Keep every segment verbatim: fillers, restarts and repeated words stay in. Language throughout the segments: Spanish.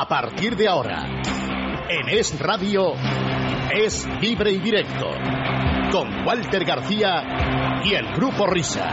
A partir de ahora, en Es Radio, Es Libre y Directo, con Walter García y el Grupo Risa.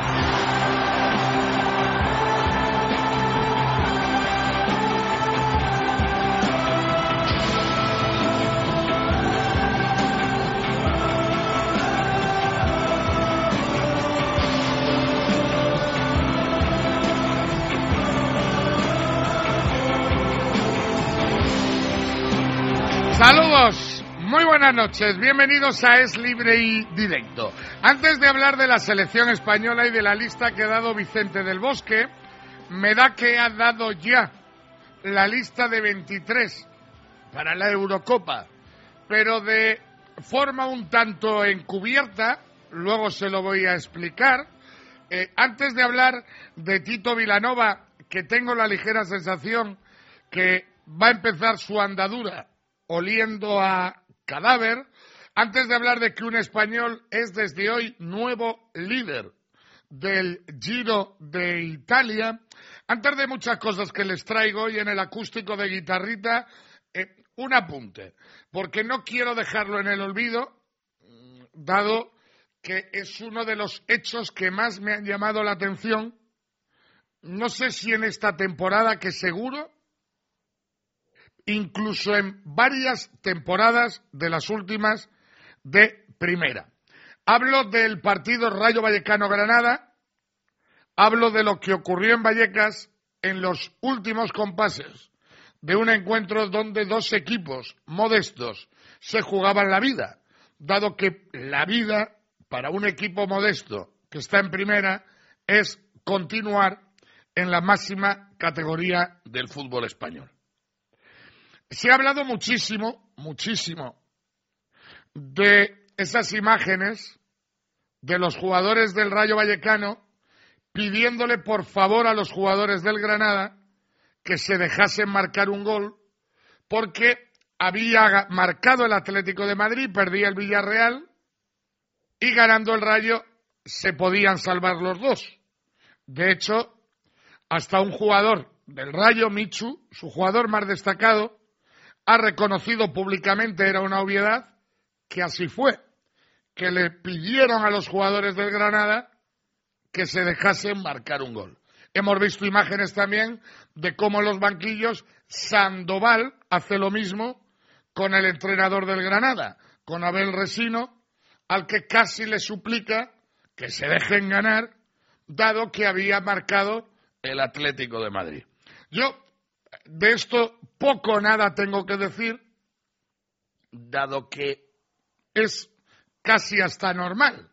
Saludos, muy buenas noches, bienvenidos a Es Libre y Directo. Antes de hablar de la selección española y de la lista que ha dado Vicente del Bosque, me da que ha dado ya la lista de veintitrés para la Eurocopa, pero de forma un tanto encubierta, luego se lo voy a explicar. Eh, antes de hablar de Tito Vilanova, que tengo la ligera sensación que va a empezar su andadura oliendo a cadáver, antes de hablar de que un español es desde hoy nuevo líder del Giro de Italia, antes de muchas cosas que les traigo hoy en el acústico de guitarrita, eh, un apunte, porque no quiero dejarlo en el olvido, dado que es uno de los hechos que más me han llamado la atención, no sé si en esta temporada, que seguro, incluso en varias temporadas de las últimas de primera. Hablo del partido Rayo Vallecano-Granada, hablo de lo que ocurrió en Vallecas en los últimos compases de un encuentro donde dos equipos modestos se jugaban la vida, dado que la vida para un equipo modesto que está en primera es continuar en la máxima categoría del fútbol español. Se ha hablado muchísimo, muchísimo de esas imágenes de los jugadores del Rayo Vallecano pidiéndole por favor a los jugadores del Granada que se dejasen marcar un gol porque había marcado el Atlético de Madrid, perdía el Villarreal y ganando el Rayo se podían salvar los dos. De hecho, hasta un jugador del Rayo, Michu, su jugador más destacado, ha reconocido públicamente, era una obviedad, que así fue, que le pidieron a los jugadores del Granada que se dejasen marcar un gol. Hemos visto imágenes también de cómo en los banquillos Sandoval hace lo mismo con el entrenador del Granada, con Abel Resino, al que casi le suplica que se dejen ganar, dado que había marcado el Atlético de Madrid. Yo de esto poco o nada tengo que decir, dado que es casi hasta normal.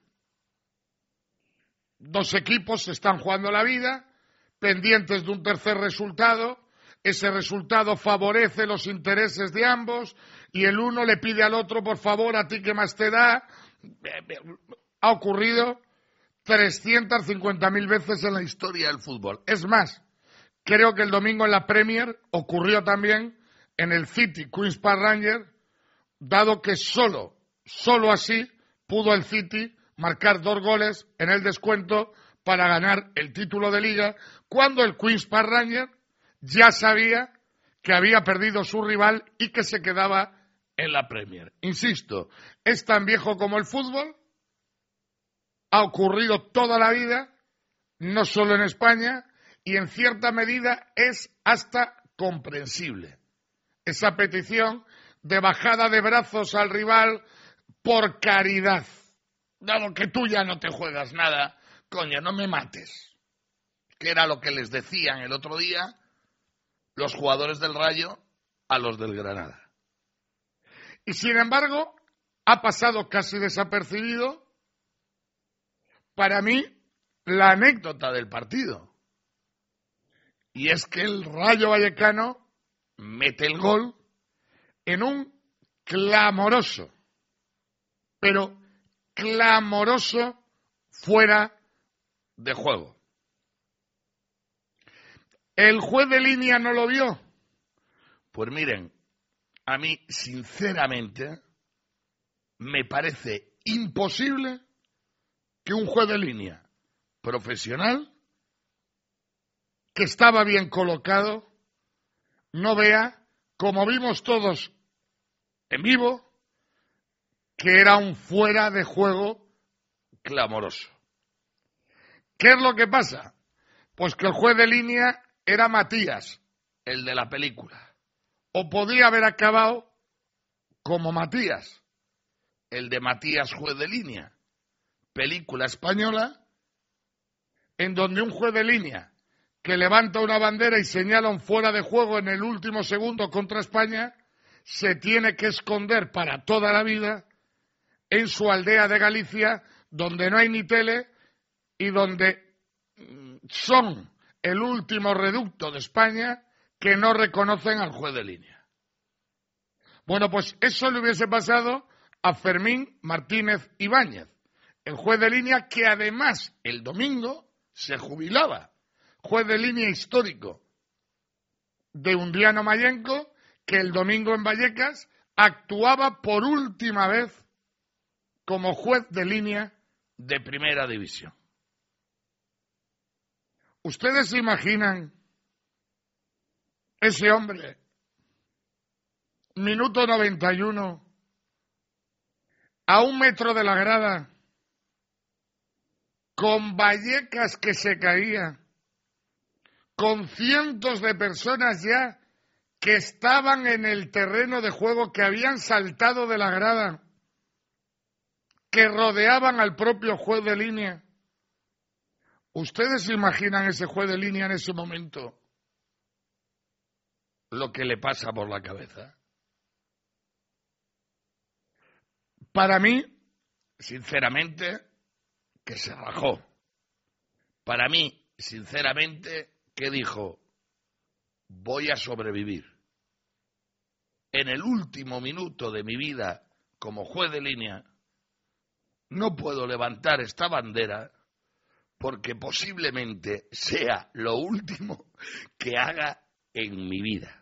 Dos equipos se están jugando la vida, pendientes de un tercer resultado, ese resultado favorece los intereses de ambos y el uno le pide al otro, por favor, a ti que más te da. Ha ocurrido trescientas cincuenta mil veces en la historia del fútbol. Es más, creo que el domingo en la Premier ocurrió también en el City Queen's Park Rangers, dado que solo, solo así pudo el City marcar dos goles en el descuento para ganar el título de Liga, cuando el Queen's Park Rangers ya sabía que había perdido su rival y que se quedaba en la Premier. Insisto, es tan viejo como el fútbol, ha ocurrido toda la vida, no solo en España, y en cierta medida es hasta comprensible. Esa petición de bajada de brazos al rival por caridad. Dado que tú ya no te juegas nada, coño, no me mates. Que era lo que les decían el otro día los jugadores del Rayo a los del Granada. Y sin embargo, ha pasado casi desapercibido para mí la anécdota del partido. Y es que el Rayo Vallecano mete el gol en un clamoroso, pero clamoroso fuera de juego. ¿El juez de línea no lo vio? Pues miren, a mí, sinceramente, me parece imposible que un juez de línea profesional, que estaba bien colocado, no vea como vimos todos en vivo, que era un fuera de juego clamoroso. ¿Qué es lo que pasa? Pues que el juez de línea era Matías, el de la película. O podía haber acabado como Matías, el de Matías juez de línea, película española, en donde un juez de línea que levanta una bandera y señala un fuera de juego en el último segundo contra España, se tiene que esconder para toda la vida en su aldea de Galicia, donde no hay ni tele y donde son el último reducto de España que no reconocen al juez de línea. Bueno, pues eso le hubiese pasado a Fermín Martínez Ibáñez, el juez de línea que además el domingo se jubilaba, juez de línea histórico de Undiano Mayenco, que el domingo en Vallecas actuaba por última vez como juez de línea de primera división. ¿Ustedes se imaginan ese hombre, minuto noventa y uno, a un metro de la grada, con Vallecas que se caía, con cientos de personas ya que estaban en el terreno de juego, que habían saltado de la grada, que rodeaban al propio juez de línea? ¿Ustedes se imaginan ese juez de línea en ese momento lo que le pasa por la cabeza? Para mí, sinceramente, que se rajó. Para mí, sinceramente, que dijo, voy a sobrevivir. En el último minuto de mi vida como juez de línea, no puedo levantar esta bandera porque posiblemente sea lo último que haga en mi vida.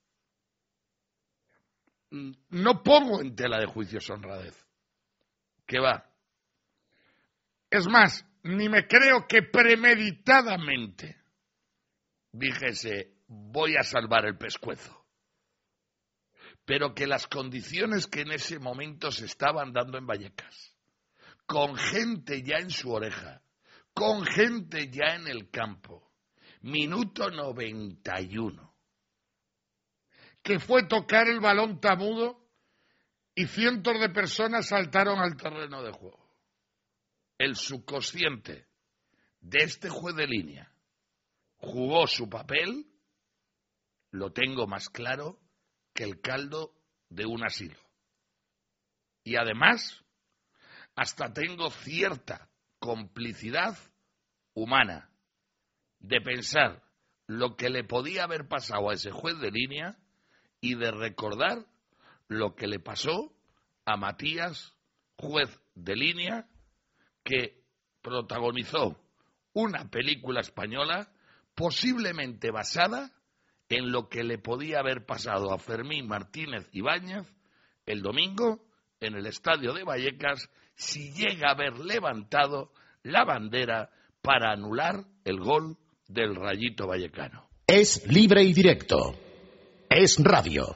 No pongo en tela de juicio su honradez. ¿Qué va? Es más, ni me creo que premeditadamente dijese, voy a salvar el pescuezo. Pero que las condiciones que en ese momento se estaban dando en Vallecas, con gente ya en su oreja, con gente ya en el campo, minuto noventa y uno, que fue tocar el balón tamudo y cientos de personas saltaron al terreno de juego. El subconsciente de este juez de línea jugó su papel, lo tengo más claro que el caldo de un asilo. Y además, hasta tengo cierta complicidad humana de pensar lo que le podía haber pasado a ese juez de línea y de recordar lo que le pasó a Matías, juez de línea, que protagonizó una película española posiblemente basada en lo que le podía haber pasado a Fermín Martínez Ibáñez el domingo en el estadio de Vallecas si llega a haber levantado la bandera para anular el gol del Rayito Vallecano. Es libre y directo. Es radio.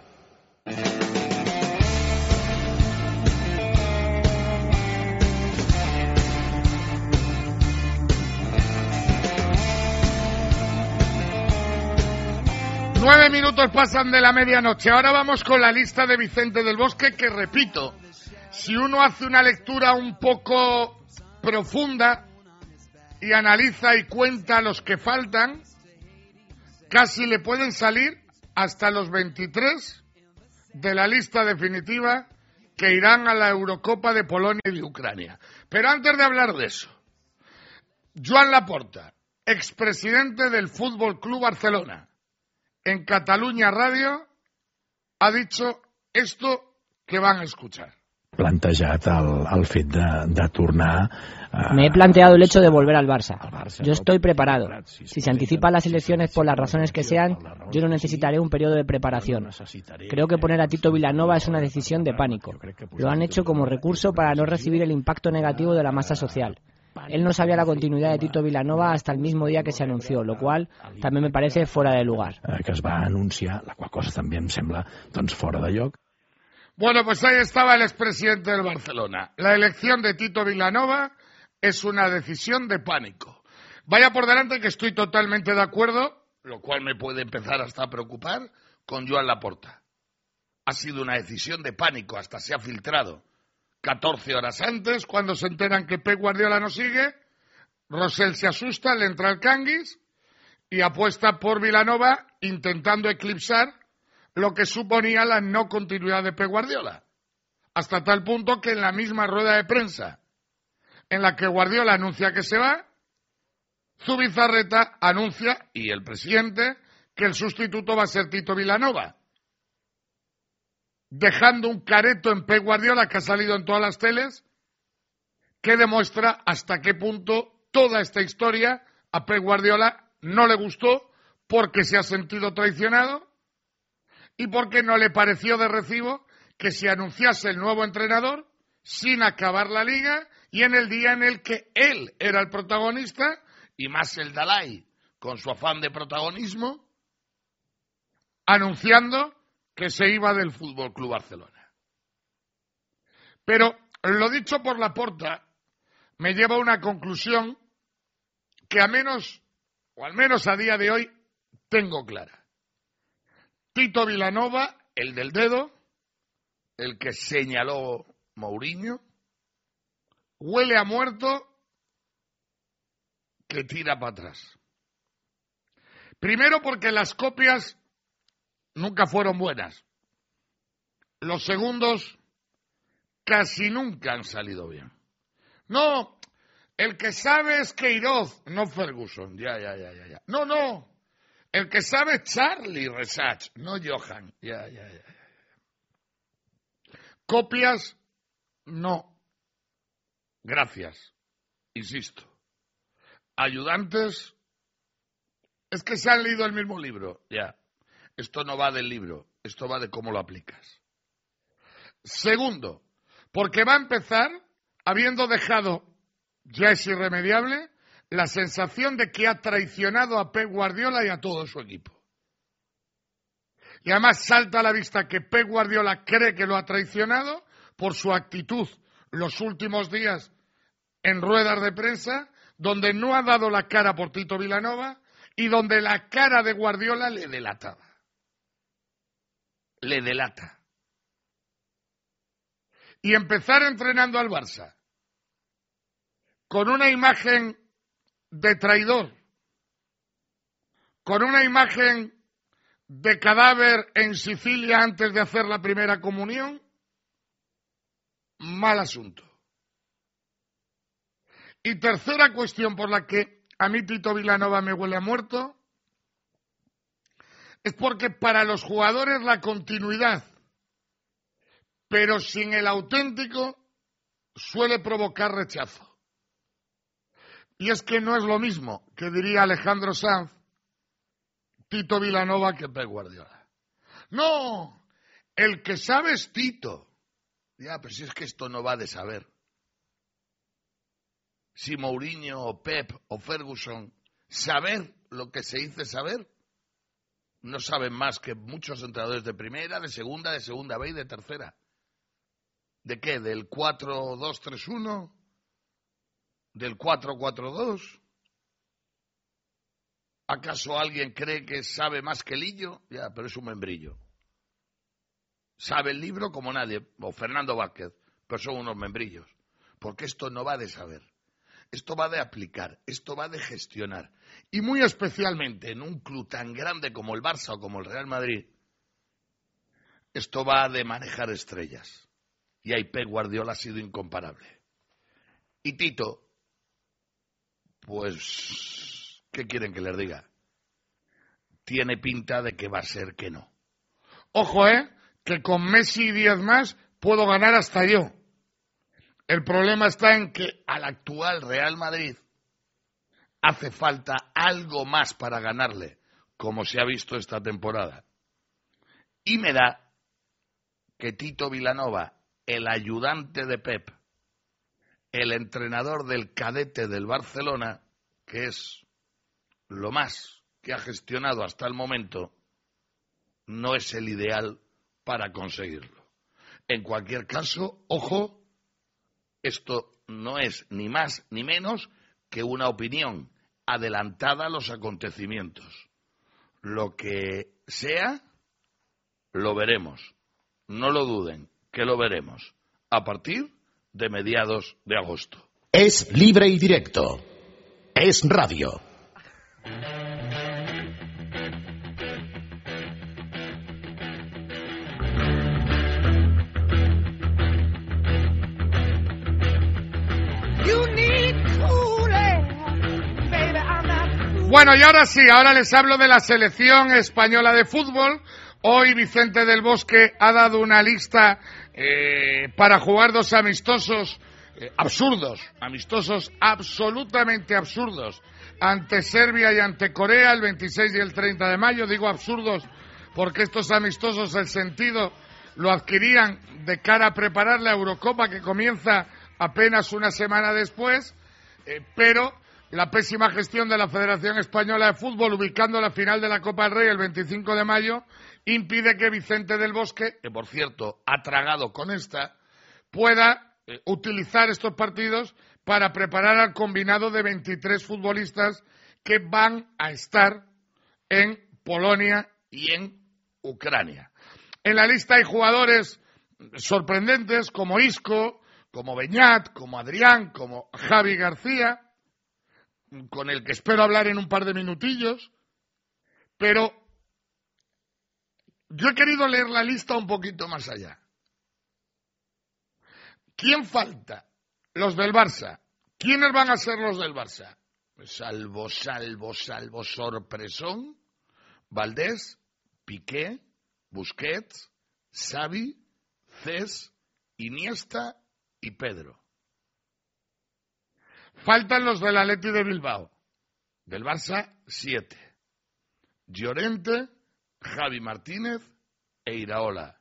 Nueve minutos pasan de la medianoche. Ahora vamos con la lista de Vicente del Bosque, que repito, si uno hace una lectura un poco profunda y analiza y cuenta los que faltan, casi le pueden salir hasta los veintitrés de la lista definitiva que irán a la Eurocopa de Polonia y de Ucrania. Pero antes de hablar de eso, Joan Laporta, expresidente del Fútbol Club Barcelona, en Catalunya Radio, ha dicho esto que van a escuchar. Plantejat el, el fet de, de tornar a... Me he planteado el hecho de volver al Barça. Yo estoy preparado. Si se anticipan las elecciones por las razones que sean, yo no necesitaré un periodo de preparación. Creo que poner a Tito Vilanova es una decisión de pánico. Lo han hecho como recurso para no recibir el impacto negativo de la masa social. Él no sabía la continuidad de Tito Vilanova hasta el mismo día que se anunció, lo cual también me parece fuera de lugar. Que es va anunciar, la qual cosa també em sembla doncs, fora de lloc. Bueno, pues ahí estaba el expresidente del Barcelona. La elección de Tito Vilanova es una decisión de pánico. Vaya por delante que estoy totalmente de acuerdo, lo cual me puede empezar hasta a preocupar, con Joan Laporta. Ha sido una decisión de pánico, hasta se ha filtrado. catorce horas antes, cuando se enteran que Pep Guardiola no sigue, Rosell se asusta, le entra el canguis y apuesta por Vilanova intentando eclipsar lo que suponía la no continuidad de Pep Guardiola. Hasta tal punto que en la misma rueda de prensa en la que Guardiola anuncia que se va, Zubizarreta anuncia, y el presidente, que el sustituto va a ser Tito Vilanova, dejando un careto en Pep Guardiola que ha salido en todas las teles, que demuestra hasta qué punto toda esta historia a Pep Guardiola no le gustó, porque se ha sentido traicionado y porque no le pareció de recibo que se anunciase el nuevo entrenador sin acabar la liga y en el día en el que él era el protagonista, y más el Dalai, con su afán de protagonismo, anunciando que se iba del Fútbol Club Barcelona. Pero lo dicho por Laporta me lleva a una conclusión que a menos, o al menos a día de hoy, tengo clara. Tito Vilanova, el del dedo, el que señaló Mourinho, huele a muerto que tira para atrás. Primero porque las copias nunca fueron buenas. Los segundos casi nunca han salido bien. No, el que sabe es Queiroz, no Ferguson. Ya, ya, ya, ya, ya. No, no. El que sabe es Charlie Resach, no Johan. Ya, ya, ya. Copias, no. Gracias. Insisto. Ayudantes, es que se han leído el mismo libro. Ya. Esto no va del libro, esto va de cómo lo aplicas. Segundo, porque va a empezar habiendo dejado, ya es irremediable, la sensación de que ha traicionado a Pep Guardiola y a todo su equipo. Y además salta a la vista que Pep Guardiola cree que lo ha traicionado por su actitud los últimos días en ruedas de prensa, donde no ha dado la cara por Tito Vilanova y donde la cara de Guardiola le delataba. Le delata. Y empezar entrenando al Barça con una imagen de traidor, con una imagen de cadáver en Sicilia antes de hacer la primera comunión, mal asunto. Y tercera cuestión por la que a mí Tito Vilanova me huele a muerto, es porque para los jugadores la continuidad, pero sin el auténtico, suele provocar rechazo. Y es que no es lo mismo, que diría Alejandro Sanz, Tito Vilanova que Pep Guardiola. No, el que sabe es Tito. Ya, pero si es que esto no va de saber. Si Mourinho o Pep o Ferguson, saber lo que se dice saber, no saben más que muchos entrenadores de primera, de segunda, de segunda B y de tercera. ¿De qué? ¿Del cuatro dos tres uno? ¿Del cuatro cuatro dos? ¿Acaso alguien cree que sabe más que Lillo? Ya, pero es un membrillo. Sabe el libro como nadie, o Fernando Vázquez, pero son unos membrillos. Porque esto no va de saber. Esto va de aplicar, esto va de gestionar. Y muy especialmente en un club tan grande como el Barça o como el Real Madrid, esto va de manejar estrellas. Y ahí Pep Guardiola ha sido incomparable. Y Tito, pues, ¿qué quieren que les diga? Tiene pinta de que va a ser que no. Ojo, ¿eh? Que con Messi y diez más puedo ganar hasta yo. El problema está en que al actual Real Madrid hace falta algo más para ganarle, como se ha visto esta temporada. Y me da que Tito Vilanova, el ayudante de Pep, el entrenador del cadete del Barcelona, que es lo más que ha gestionado hasta el momento, no es el ideal para conseguirlo. En cualquier caso, ojo, esto no es ni más ni menos que una opinión adelantada a los acontecimientos. Lo que sea, lo veremos. No lo duden, que lo veremos a partir de mediados de agosto. Es libre y directo. Es radio. Bueno, y ahora sí, ahora les hablo de la selección española de fútbol. Hoy Vicente del Bosque ha dado una lista eh, para jugar dos amistosos eh, absurdos, amistosos absolutamente absurdos, ante Serbia y ante Corea el veintiséis y el treinta de mayo. Digo absurdos porque estos amistosos el sentido lo adquirían de cara a preparar la Eurocopa, que comienza apenas una semana después, eh, pero la pésima gestión de la Federación Española de Fútbol, ubicando la final de la Copa del Rey el veinticinco de mayo, impide que Vicente del Bosque, que por cierto ha tragado con esta, pueda eh, utilizar estos partidos para preparar al combinado de veintitrés futbolistas que van a estar en Polonia y en Ucrania. En la lista hay jugadores sorprendentes como Isco, como Beñat, como Adrián, como Javi García, con el que espero hablar en un par de minutillos, pero yo he querido leer la lista un poquito más allá. ¿Quién falta? Los del Barça. ¿Quiénes van a ser los del Barça? Salvo, salvo, salvo, sorpresón, Valdés, Piqué, Busquets, Xavi, Cés, Iniesta y Pedro. Faltan los del Atleti de Bilbao. Del Barça, siete. Llorente, Javi Martínez e Iraola.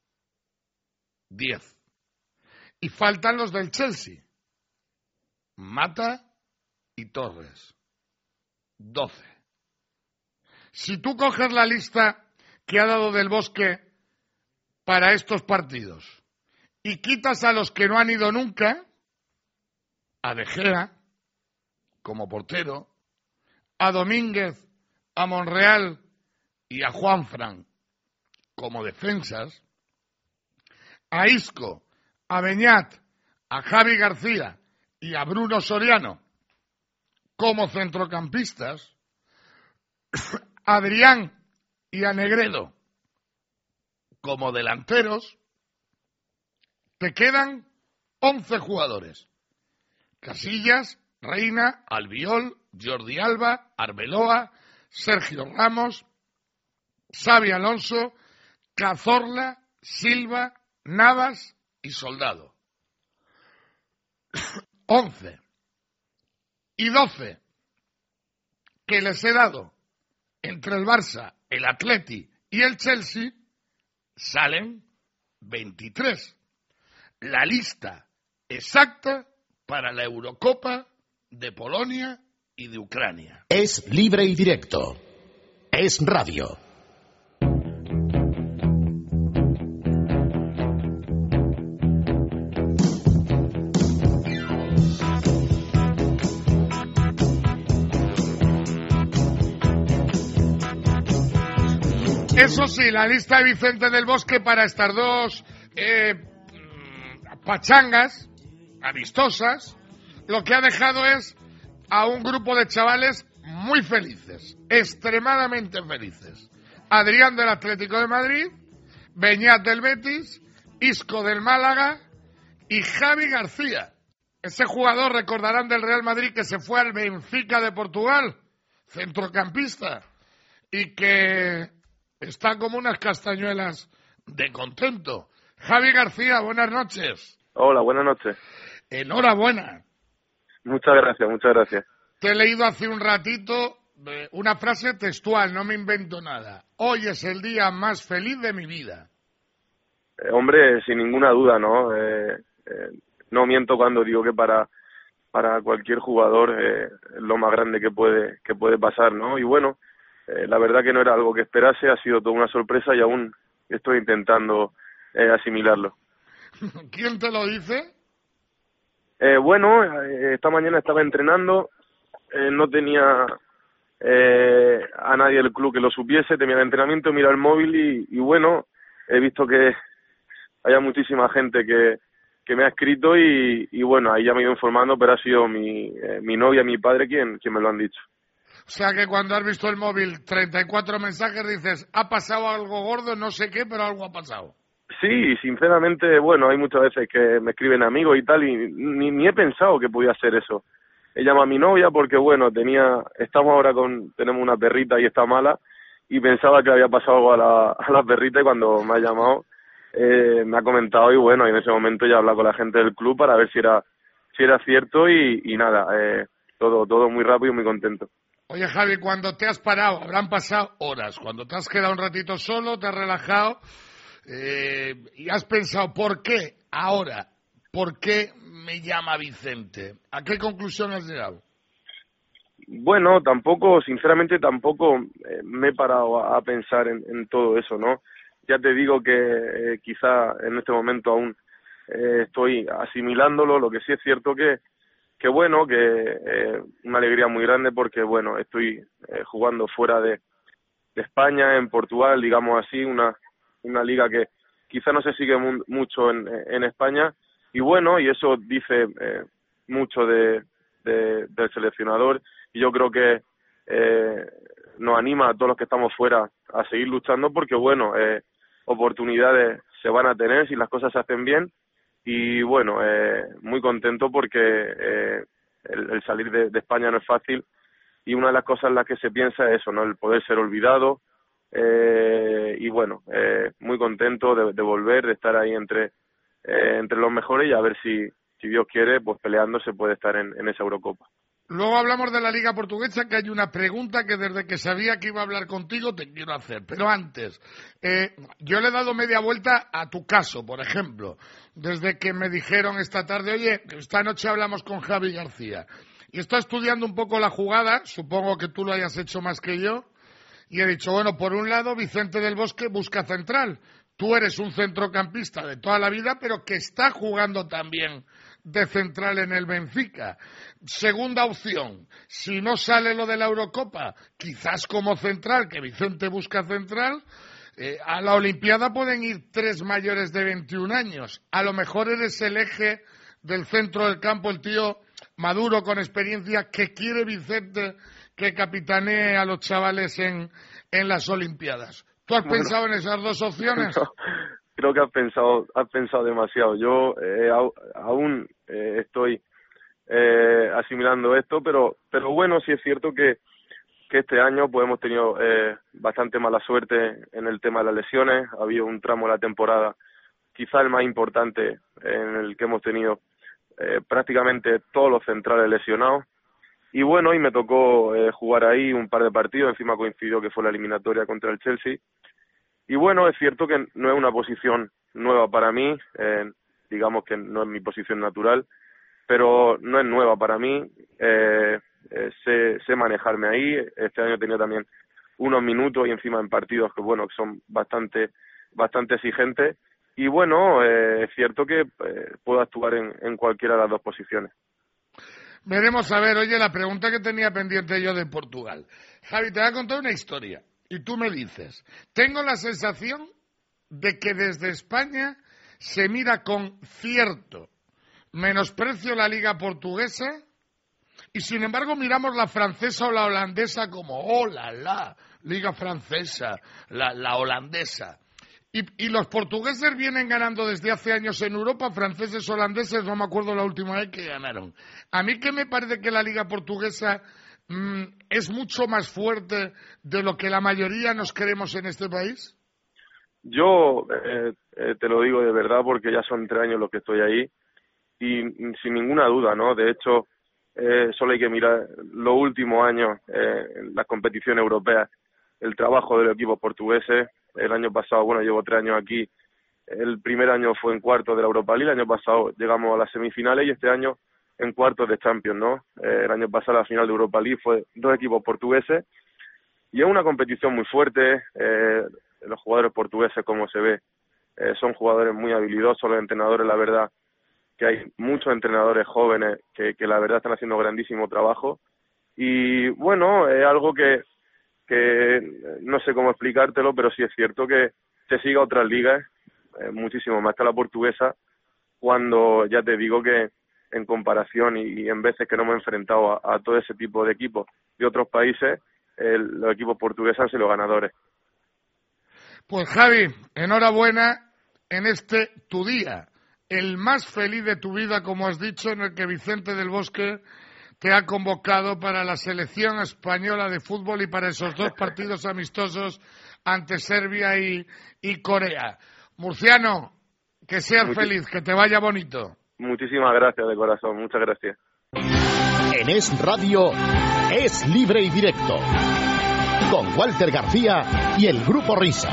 Diez. Y faltan los del Chelsea. Mata y Torres. Doce. Si tú coges la lista que ha dado Del Bosque para estos partidos y quitas a los que no han ido nunca, a De Gea como portero, a Domínguez, a Monreal y a Juanfran como defensas, a Isco, a Beñat, a Javi García y a Bruno Soriano como centrocampistas, a Adrián y a Negredo como delanteros, te quedan once jugadores. Casillas, Reina, Albiol, Jordi Alba, Arbeloa, Sergio Ramos, Xavi Alonso, Cazorla, Silva, Navas y Soldado. Once. Y doce que les he dado entre el Barça, el Atleti y el Chelsea, salen veintitrés. La lista exacta para la Eurocopa de Polonia y de Ucrania. Es libre y directo. Es radio. Eso sí, la lista de Vicente del Bosque para estas dos eh, pachangas amistosas, lo que ha dejado es a un grupo de chavales muy felices, extremadamente felices. Adrián del Atlético de Madrid, Beñat del Betis, Isco del Málaga y Javi García. Ese jugador, recordarán, del Real Madrid que se fue al Benfica de Portugal, centrocampista, y que está como unas castañuelas de contento. Javi García, buenas noches. Hola, buenas noches. Enhorabuena. Muchas gracias, muchas gracias. Te he leído hace un ratito eh, una frase textual, no me invento nada. Hoy es el día más feliz de mi vida. Eh, hombre, sin ninguna duda, ¿no? Eh, eh, no miento cuando digo que para para cualquier jugador eh, es lo más grande que puede que puede pasar, ¿no? Y bueno, eh, la verdad que no era algo que esperase, ha sido toda una sorpresa y aún estoy intentando eh, asimilarlo. ¿Quién te lo dice? Eh, bueno, eh, esta mañana estaba entrenando, eh, no tenía eh, a nadie del club que lo supiese, tenía el entrenamiento, mira el móvil y, y bueno, he visto que hay muchísima gente que, que me ha escrito y, y bueno, ahí ya me he ido informando, pero ha sido mi, eh, mi novia, mi padre quien, quien me lo han dicho. O sea que cuando has visto el móvil, treinta y cuatro mensajes, dices, ha pasado algo gordo, no sé qué, pero algo ha pasado. Sí, sinceramente, bueno, hay muchas veces que me escriben amigos y tal, y ni, ni he pensado que podía hacer eso. He llamado a mi novia porque, bueno, tenía, estamos ahora con, tenemos una perrita y está mala, y pensaba que había pasado algo a la, a la perrita, y cuando me ha llamado, eh, me ha comentado, y bueno, y en ese momento ya he hablado con la gente del club para ver si era, si era cierto, y, y nada, eh, todo, todo muy rápido y muy contento. Oye, Javi, cuando te has parado, habrán pasado horas, cuando te has quedado un ratito solo, te has relajado, Eh, y has pensado, ¿por qué ahora? ¿Por qué me llama Vicente? ¿A qué conclusión has llegado? Bueno, tampoco, sinceramente tampoco eh, me he parado a, a pensar en, en todo eso, ¿no? Ya te digo que eh, quizá en este momento aún eh, estoy asimilándolo, lo que sí es cierto que, que bueno, que eh, una alegría muy grande porque, bueno, estoy eh, jugando fuera de, de España, en Portugal, digamos así, una una liga que quizá no se sigue mu- mucho en, en España, y bueno, y eso dice eh, mucho de, de, del seleccionador, y yo creo que eh, nos anima a todos los que estamos fuera a seguir luchando porque, bueno, eh, oportunidades se van a tener si las cosas se hacen bien, y bueno, eh, muy contento porque eh, el, el salir de, de España no es fácil, y una de las cosas en las que se piensa es eso, ¿no? El poder ser olvidado. Eh, y bueno, eh, muy contento de, de volver, de estar ahí entre eh, entre los mejores, y a ver si, si Dios quiere, pues peleando se puede estar en, en esa Eurocopa. Luego hablamos de la Liga Portuguesa, que hay una pregunta que desde que sabía que iba a hablar contigo te quiero hacer. Pero antes, eh, yo le he dado media vuelta a tu caso, por ejemplo, desde que me dijeron esta tarde, oye, esta noche hablamos con Javi García, y estoy estudiando un poco la jugada, supongo que tú lo hayas hecho más que yo. Y he dicho, bueno, por un lado, Vicente del Bosque busca central. Tú eres un centrocampista de toda la vida, pero que está jugando también de central en el Benfica. Segunda opción, si no sale lo de la Eurocopa, quizás como central, que Vicente busca central, eh, a la Olimpiada pueden ir tres mayores de veintiún años. A lo mejor eres el eje del centro del campo, el tío maduro con experiencia que quiere Vicente que capitanee a los chavales en, en las Olimpiadas. ¿Tú has bueno, pensado en esas dos opciones? No, creo que has pensado has pensado demasiado. Yo eh, aún eh, estoy eh, asimilando esto, pero pero bueno, sí es cierto que, que este año pues hemos tenido eh, bastante mala suerte en el tema de las lesiones. Ha habido un tramo de la temporada, quizá el más importante, en el que hemos tenido eh, prácticamente todos los centrales lesionados. Y bueno, y me tocó eh, jugar ahí un par de partidos, encima coincidió que fue la eliminatoria contra el Chelsea. Y bueno, es cierto que no es una posición nueva para mí, eh, digamos que no es mi posición natural, pero no es nueva para mí, eh, eh, sé, sé manejarme ahí. Este año he tenido también unos minutos y encima en partidos que bueno, que son bastante, bastante exigentes. Y bueno, eh, es cierto que eh, puedo actuar en, en cualquiera de las dos posiciones. Veremos a ver, oye, la pregunta que tenía pendiente yo de Portugal. Javi, te voy a contar una historia y tú me dices, tengo la sensación de que desde España se mira con cierto menosprecio la liga portuguesa y sin embargo miramos la francesa o la holandesa como, oh, la, la, liga francesa, la, la holandesa. Y, y los portugueses vienen ganando desde hace años en Europa, franceses, holandeses, no me acuerdo la última vez que ganaron. A mí que me parece que la liga portuguesa mmm, es mucho más fuerte de lo que la mayoría nos creemos en este país. Yo eh, eh, te lo digo de verdad porque ya son tres años los que estoy ahí y, y sin ninguna duda, ¿no? De hecho, eh, solo hay que mirar los últimos años eh, en las competiciones europeas, el trabajo de los equipos portugueses. El año pasado, bueno, llevo tres años aquí, el primer año fue en cuartos de la Europa League, el año pasado llegamos a las semifinales y este año en cuartos de Champions, ¿no? Eh, el año pasado la final de Europa League fue dos equipos portugueses y es una competición muy fuerte. Eh, los jugadores portugueses, como se ve, eh, son jugadores muy habilidosos, los entrenadores, la verdad, que hay muchos entrenadores jóvenes que, que la verdad están haciendo grandísimo trabajo y bueno, es algo que, que no sé cómo explicártelo, pero sí es cierto que se siga otras ligas, eh, muchísimo más que la portuguesa, cuando ya te digo que en comparación y, y en veces que no me he enfrentado a, a todo ese tipo de equipos de otros países, el, los equipos portugueses han sido ganadores. Pues Javi, enhorabuena en este tu día, el más feliz de tu vida, como has dicho, en el que Vicente del Bosque te ha convocado para la selección española de fútbol y para esos dos partidos amistosos ante Serbia y, y Corea. Murciano, que seas Muchis- feliz, que te vaya bonito. Muchísimas gracias de corazón, muchas gracias. En Es Radio, Es Libre y Directo, con Walter García y el Grupo Risa.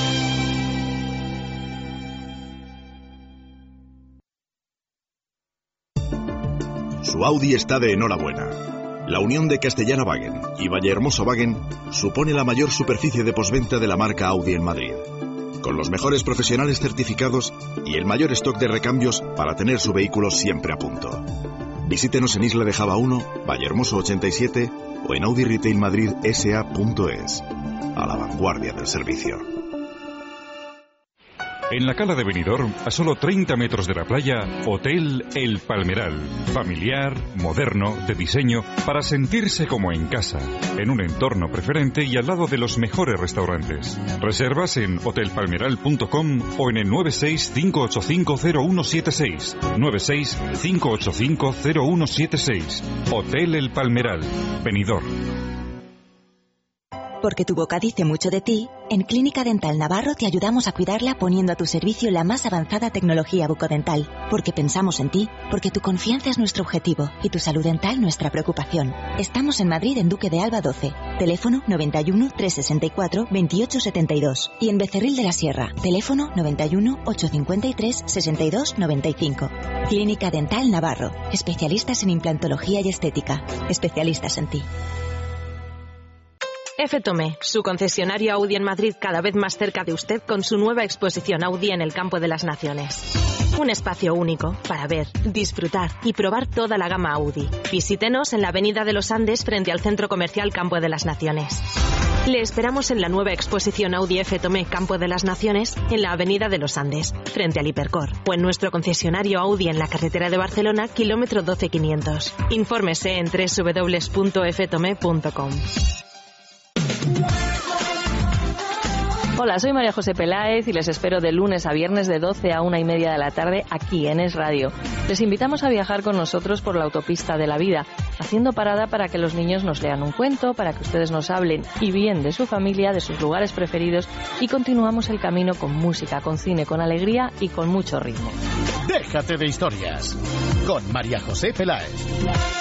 Su Audi está de enhorabuena. La unión de Castellana-Wagen y Vallehermoso-Wagen supone la mayor superficie de postventa de la marca Audi en Madrid, con los mejores profesionales certificados y el mayor stock de recambios para tener su vehículo siempre a punto. Visítenos en Isla de Java uno, Vallehermoso ochenta y siete o en Audi Retail Madrid S A punto es. A la vanguardia del servicio. En la Cala de Benidorm, a solo treinta metros de la playa, Hotel El Palmeral. Familiar, moderno, de diseño, para sentirse como en casa, en un entorno preferente y al lado de los mejores restaurantes. Reservas en hotel palmeral punto com o en el nueve seis cinco ocho cinco cero uno siete seis. nueve seis cinco ocho cinco cero uno siete seis. Hotel El Palmeral, Benidorm. Porque tu boca dice mucho de ti, en Clínica Dental Navarro te ayudamos a cuidarla poniendo a tu servicio la más avanzada tecnología bucodental. Porque pensamos en ti, porque tu confianza es nuestro objetivo y tu salud dental nuestra preocupación. Estamos en Madrid en Duque de Alba doce, teléfono noventa y uno, trescientos sesenta y cuatro, veintiocho setenta y dos y en Becerril de la Sierra, teléfono noventa y uno, ochocientos cincuenta y tres, sesenta y dos noventa y cinco. Clínica Dental Navarro, especialistas en implantología y estética, especialistas en ti. F. Tomé, su concesionario Audi en Madrid, cada vez más cerca de usted con su nueva exposición Audi en el Campo de las Naciones. Un espacio único para ver, disfrutar y probar toda la gama Audi. Visítenos en la Avenida de los Andes frente al Centro Comercial Campo de las Naciones. Le esperamos en la nueva exposición Audi F. Tomé Campo de las Naciones en la Avenida de los Andes, frente al Hipercor, o en nuestro concesionario Audi en la carretera de Barcelona, kilómetro doce quinientos. Infórmese en doble u doble u doble u punto f tomé punto com. Hola, soy María José Peláez y les espero de lunes a viernes de doce a una y media de la tarde aquí en Es Radio. Les invitamos a viajar con nosotros por la autopista de la vida, haciendo parada para que los niños nos lean un cuento, para que ustedes nos hablen y bien de su familia, de sus lugares preferidos, y continuamos el camino con música, con cine, con alegría y con mucho ritmo. Déjate de historias con María José Peláez.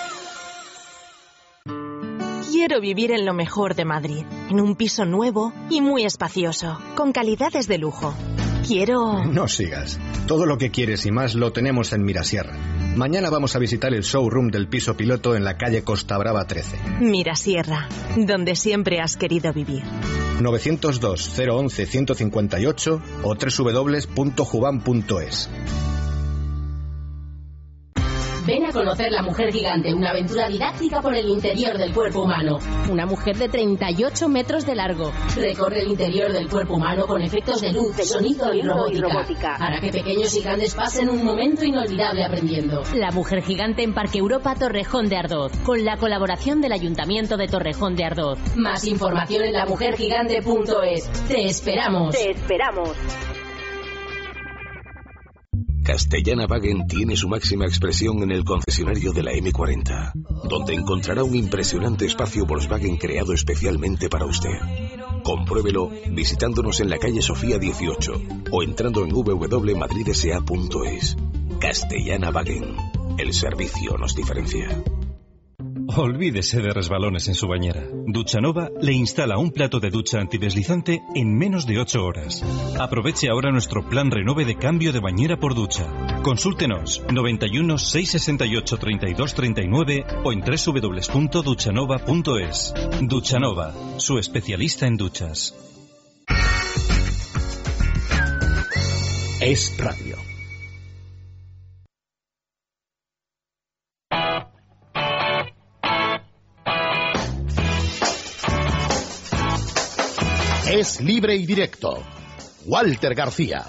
Quiero vivir en lo mejor de Madrid, en un piso nuevo y muy espacioso, con calidades de lujo. Quiero... No sigas. Todo lo que quieres y más lo tenemos en Mirasierra. Mañana vamos a visitar el showroom del piso piloto en la calle Costa Brava trece. Mirasierra, donde siempre has querido vivir. novecientos dos, cero once, ciento cincuenta y ocho o doble u doble u doble u punto juban punto es. Ven a conocer La Mujer Gigante, una aventura didáctica por el interior del cuerpo humano. Una mujer de treinta y ocho metros de largo. Recorre el interior del cuerpo humano con efectos de luz, sonido y robótica, y robótica. Para que pequeños y grandes pasen un momento inolvidable aprendiendo. La Mujer Gigante en Parque Europa Torrejón de Ardoz, con la colaboración del Ayuntamiento de Torrejón de Ardoz. Más información en la mujer gigante punto es. ¡Te esperamos! ¡Te esperamos! Castellana-Wagen tiene su máxima expresión en el concesionario de la eme cuarenta, donde encontrará un impresionante espacio Volkswagen creado especialmente para usted. Compruébelo visitándonos en la calle Sofía dieciocho o entrando en doble u doble u doble u punto madrid s a punto es. Castellana-Wagen, el servicio nos diferencia. Olvídese de resbalones en su bañera. Duchanova le instala un plato de ducha antideslizante en menos de ocho horas. Aproveche ahora nuestro plan Renove de cambio de bañera por ducha. Consúltenos noventa y uno, seiscientos sesenta y ocho, treinta y dos treinta y nueve o en doble u doble u doble u punto duchanova punto es. Duchanova, su especialista en duchas. Es Radio. Es libre y directo. Walter García.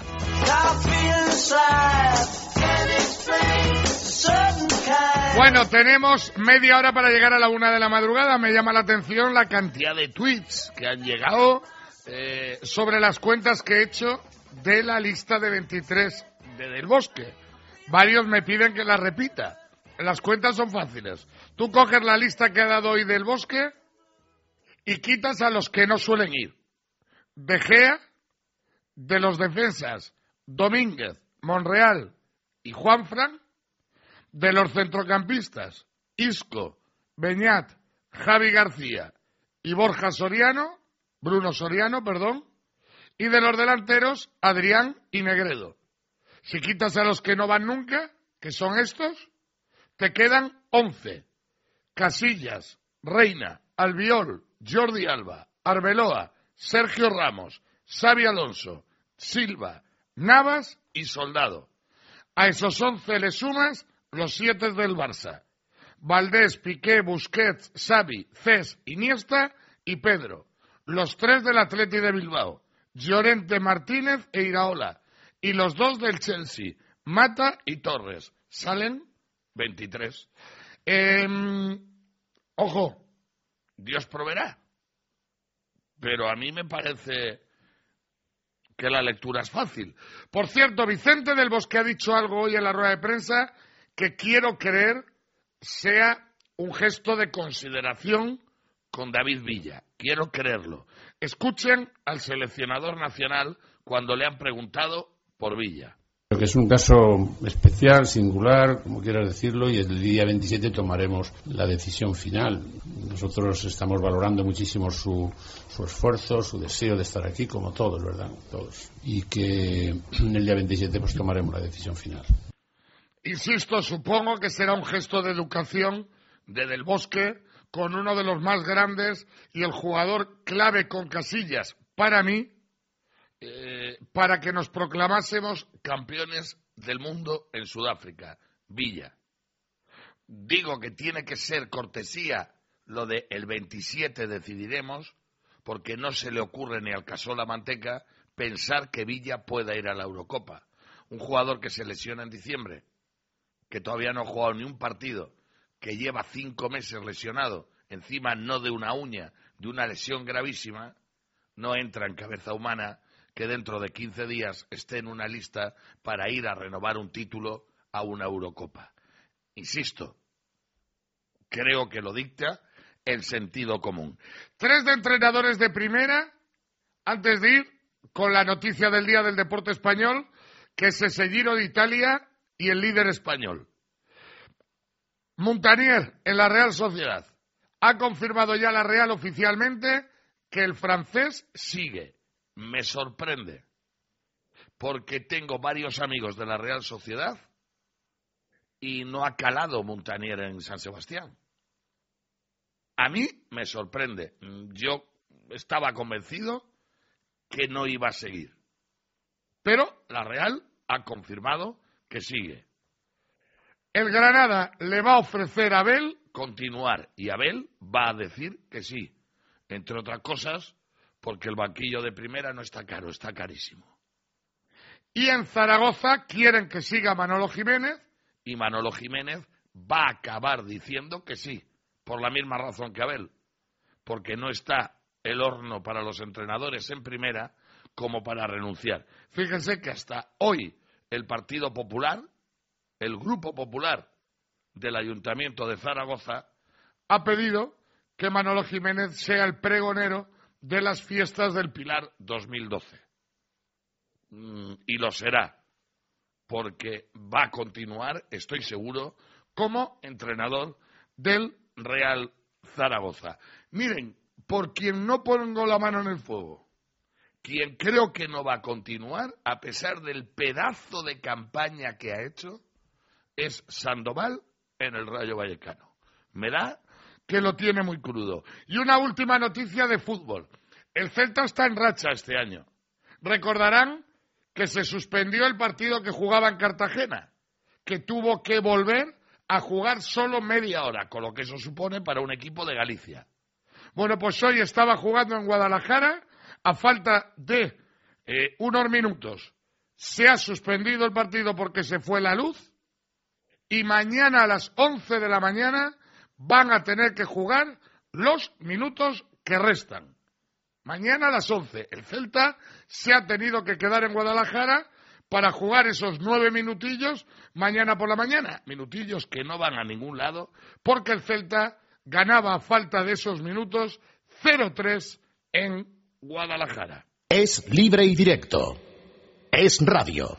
Bueno, tenemos media hora para llegar a la una de la madrugada. Me llama la atención la cantidad de tweets que han llegado eh, sobre las cuentas que he hecho de la lista de veintitrés de Del Bosque. Varios me piden que la repita. Las cuentas son fáciles. Tú coges la lista que ha dado hoy Del Bosque y quitas a los que no suelen ir. De Gea, de los defensas Domínguez, Monreal y Juanfran, de los centrocampistas Isco, Beñat, Javi García y Borja Soriano, Bruno Soriano, perdón, y de los delanteros Adrián y Negredo. Si quitas a los que no van nunca, que son estos, te quedan once. Casillas, Reina, Albiol, Jordi Alba, Arbeloa, Sergio Ramos, Xabi Alonso, Silva, Navas y Soldado. A esos once le sumas los siete del Barça. Valdés, Piqué, Busquets, Xavi, Cés, Iniesta y Pedro. Los tres del Atleti de Bilbao. Llorente, Martínez e Iraola. Y los dos del Chelsea, Mata y Torres. Salen veintitrés. Eh, ojo, Dios proveerá. Pero a mí me parece que la lectura es fácil. Por cierto, Vicente del Bosque ha dicho algo hoy en la rueda de prensa que quiero creer sea un gesto de consideración con David Villa. Quiero creerlo. Escuchen al seleccionador nacional cuando le han preguntado por Villa. Creo que es un caso especial, singular, como quieras decirlo, y el día veintisiete tomaremos la decisión final. Nosotros estamos valorando muchísimo su, su esfuerzo, su deseo de estar aquí, como todos, ¿verdad? Todos. Y que el día veintisiete pues tomaremos la decisión final. Insisto, supongo que será un gesto de educación de Del Bosque con uno de los más grandes y el jugador clave con Casillas, para mí, eh, para que nos proclamásemos campeones del mundo en Sudáfrica, Villa. Digo que tiene que ser cortesía lo de el veintisiete decidiremos, porque no se le ocurre ni al Casola Manteca pensar que Villa pueda ir a la Eurocopa. Un jugador que se lesiona en diciembre, que todavía no ha jugado ni un partido, que lleva cinco meses lesionado, encima no de una uña, de una lesión gravísima, no entra en cabeza humana que dentro de quince días esté en una lista para ir a renovar un título a una Eurocopa. Insisto, creo que lo dicta el sentido común. Tres de entrenadores de primera, antes de ir con la noticia del día del deporte español, que es ese Giro de Italia y el líder español. Montanier, en la Real Sociedad. Ha confirmado ya la Real oficialmente que el francés sigue. Me sorprende, porque tengo varios amigos de la Real Sociedad y no ha calado Montanier en San Sebastián. A mí me sorprende. Yo estaba convencido que no iba a seguir. Pero la Real ha confirmado que sigue. El Granada le va a ofrecer a Abel continuar y Abel va a decir que sí. Entre otras cosas, porque el banquillo de primera no está caro, está carísimo. Y en Zaragoza quieren que siga Manolo Jiménez y Manolo Jiménez va a acabar diciendo que sí, por la misma razón que Abel, porque no está el horno para los entrenadores en primera como para renunciar. Fíjense que hasta hoy el Partido Popular, el Grupo Popular del Ayuntamiento de Zaragoza, ha pedido que Manolo Jiménez sea el pregonero de las fiestas del Pilar dos mil doce. Mm, y lo será, porque va a continuar, estoy seguro, como entrenador del Real Zaragoza. Miren, por quien no pongo la mano en el fuego, quien creo que no va a continuar, a pesar del pedazo de campaña que ha hecho, es Sandoval en el Rayo Vallecano. Me da que lo tiene muy crudo. Y una última noticia de fútbol. El Celta está en racha este año. Recordarán que se suspendió el partido que jugaba en Cartagena, que tuvo que volver a jugar solo media hora, con lo que eso supone para un equipo de Galicia. Bueno, pues hoy estaba jugando en Guadalajara, a falta de eh, unos minutos se ha suspendido el partido porque se fue la luz, y mañana a las once de la mañana van a tener que jugar los minutos que restan. Mañana a las once. El Celta se ha tenido que quedar en Guadalajara para jugar esos nueve minutillos mañana por la mañana. Minutillos que no van a ningún lado, porque el Celta ganaba a falta de esos minutos cero tres en Guadalajara. Es libre y directo. Es radio.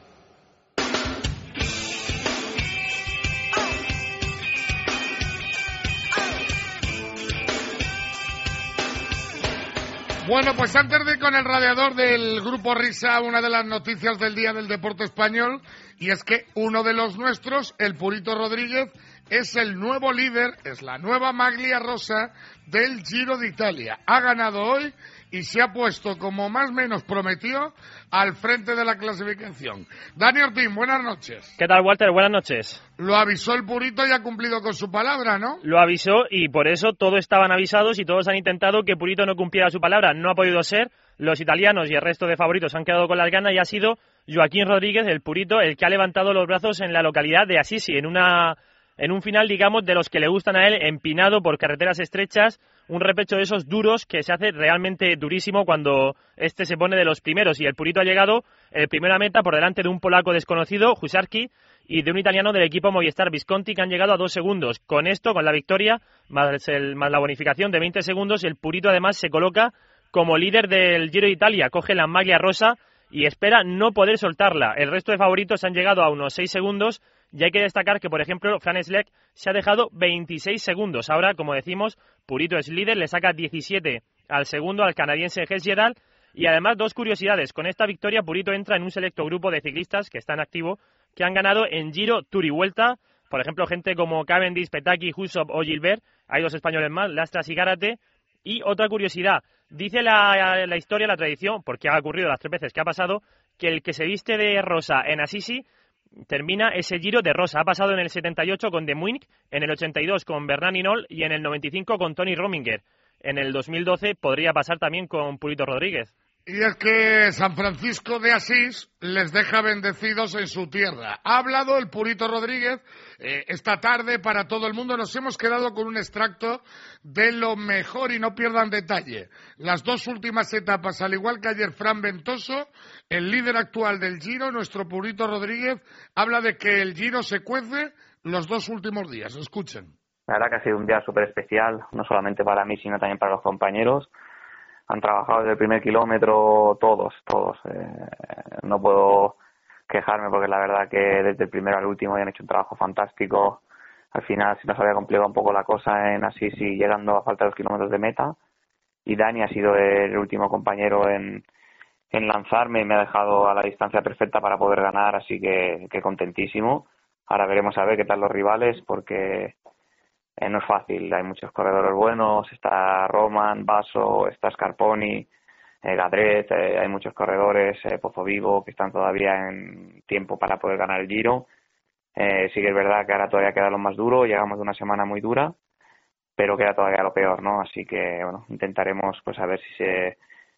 Bueno, pues antes de ir con el radiador del Grupo Risa, una de las noticias del día del deporte español, y es que uno de los nuestros, el Purito Rodríguez, es el nuevo líder, es la nueva maglia rosa del Giro de Italia. Ha ganado hoy y se ha puesto, como más o menos prometió, al frente de la clasificación. Dani Ortín, buenas noches. ¿Qué tal, Walter? Buenas noches. Lo avisó el Purito y ha cumplido con su palabra, ¿no? Lo avisó y por eso todos estaban avisados y todos han intentado que Purito no cumpliera su palabra. No ha podido ser. Los italianos y el resto de favoritos han quedado con las ganas y ha sido Joaquín Rodríguez, el Purito, el que ha levantado los brazos en la localidad de Assisi, en una... en un final, digamos, de los que le gustan a él, empinado por carreteras estrechas, un repecho de esos duros que se hace realmente durísimo cuando este se pone de los primeros. Y el Purito ha llegado el primero a meta por delante de un polaco desconocido, Husarski, y de un italiano del equipo Movistar, Visconti, que han llegado a dos segundos. Con esto, con la victoria, más, el, más la bonificación de veinte segundos, el Purito además se coloca como líder del Giro de Italia, coge la maglia rosa y espera no poder soltarla. El resto de favoritos han llegado a unos seis segundos. Y hay que destacar que, por ejemplo, Fran Schleck se ha dejado veintiséis segundos. Ahora, como decimos, Purito es líder, le saca diecisiete al segundo, al canadiense Gesjedal. Y además, dos curiosidades. Con esta victoria, Purito entra en un selecto grupo de ciclistas que están en activo, que han ganado en Giro, Tour y Vuelta. Por ejemplo, gente como Cavendish, Petaki, Husov o Gilbert. Hay dos españoles más, Lastras y Gárate. Y otra curiosidad. Dice la, la historia, la tradición, porque ha ocurrido las tres veces que ha pasado, que el que se viste de rosa en Assisi termina ese Giro de rosa. Ha pasado en el setenta y ocho con De Muynck, en el ochenta y dos con Bernard Hinault y en el noventa y cinco con Tony Rominger. En el dos mil doce podría pasar también con Purito Rodríguez. Y es que San Francisco de Asís les deja bendecidos en su tierra. Ha hablado el Purito Rodríguez eh, esta tarde para todo el mundo. Nos hemos quedado con un extracto de lo mejor y no pierdan detalle. Las dos últimas etapas, al igual que ayer Fran Ventoso, el líder actual del Giro, nuestro Purito Rodríguez, habla de que el Giro se cuece los dos últimos días. Escuchen. La verdad que ha sido un día súper especial, no solamente para mí, sino también para los compañeros. Han trabajado desde el primer kilómetro todos, todos. Eh, no puedo quejarme porque la verdad que desde el primero al último han hecho un trabajo fantástico. Al final se nos había complicado un poco la cosa en Assisi, llegando a falta de dos kilómetros de meta. Y Dani ha sido el último compañero en, en lanzarme y me ha dejado a la distancia perfecta para poder ganar, así que, que contentísimo. Ahora veremos a ver qué tal los rivales porque Eh, no es fácil, hay muchos corredores buenos, está Roman, Basso, está Scarponi, eh, Gadret, eh, hay muchos corredores, eh, Pozo Vivo, que están todavía en tiempo para poder ganar el Giro. Eh, sí que es verdad que ahora todavía queda lo más duro, llegamos de una semana muy dura, pero queda todavía lo peor, ¿no? Así que, bueno, intentaremos pues a ver si se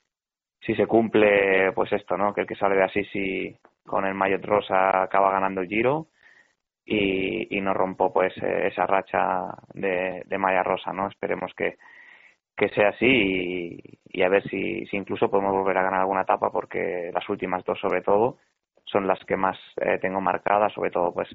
si se cumple pues esto, ¿no? Que el que sale de Assisi con el maillot rosa acaba ganando el Giro. Y, y no rompo pues eh, esa racha de, de malla rosa, ¿no? Esperemos que, que sea así y, y a ver si, si incluso podemos volver a ganar alguna etapa porque las últimas dos sobre todo son las que más eh, tengo marcadas, sobre todo pues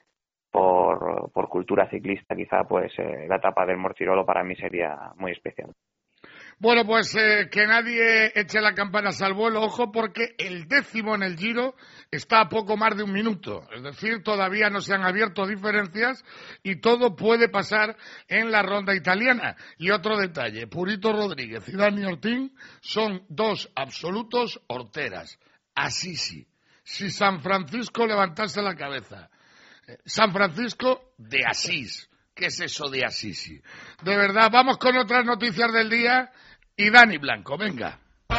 por, por cultura ciclista quizá pues eh, la etapa del Mortirolo para mí sería muy especial. Bueno, pues eh, que nadie eche la campanas al vuelo, ojo, porque el décimo en el Giro está a poco más de un minuto. Es decir, todavía no se han abierto diferencias y todo puede pasar en la ronda italiana. Y otro detalle, Purito Rodríguez y Dani Ortín son dos absolutos horteras. Así sí. Si San Francisco levantase la cabeza. San Francisco de Asís. ¿Qué es eso de Asís? De verdad, vamos con otras noticias del día. Y Dani Blanco, venga.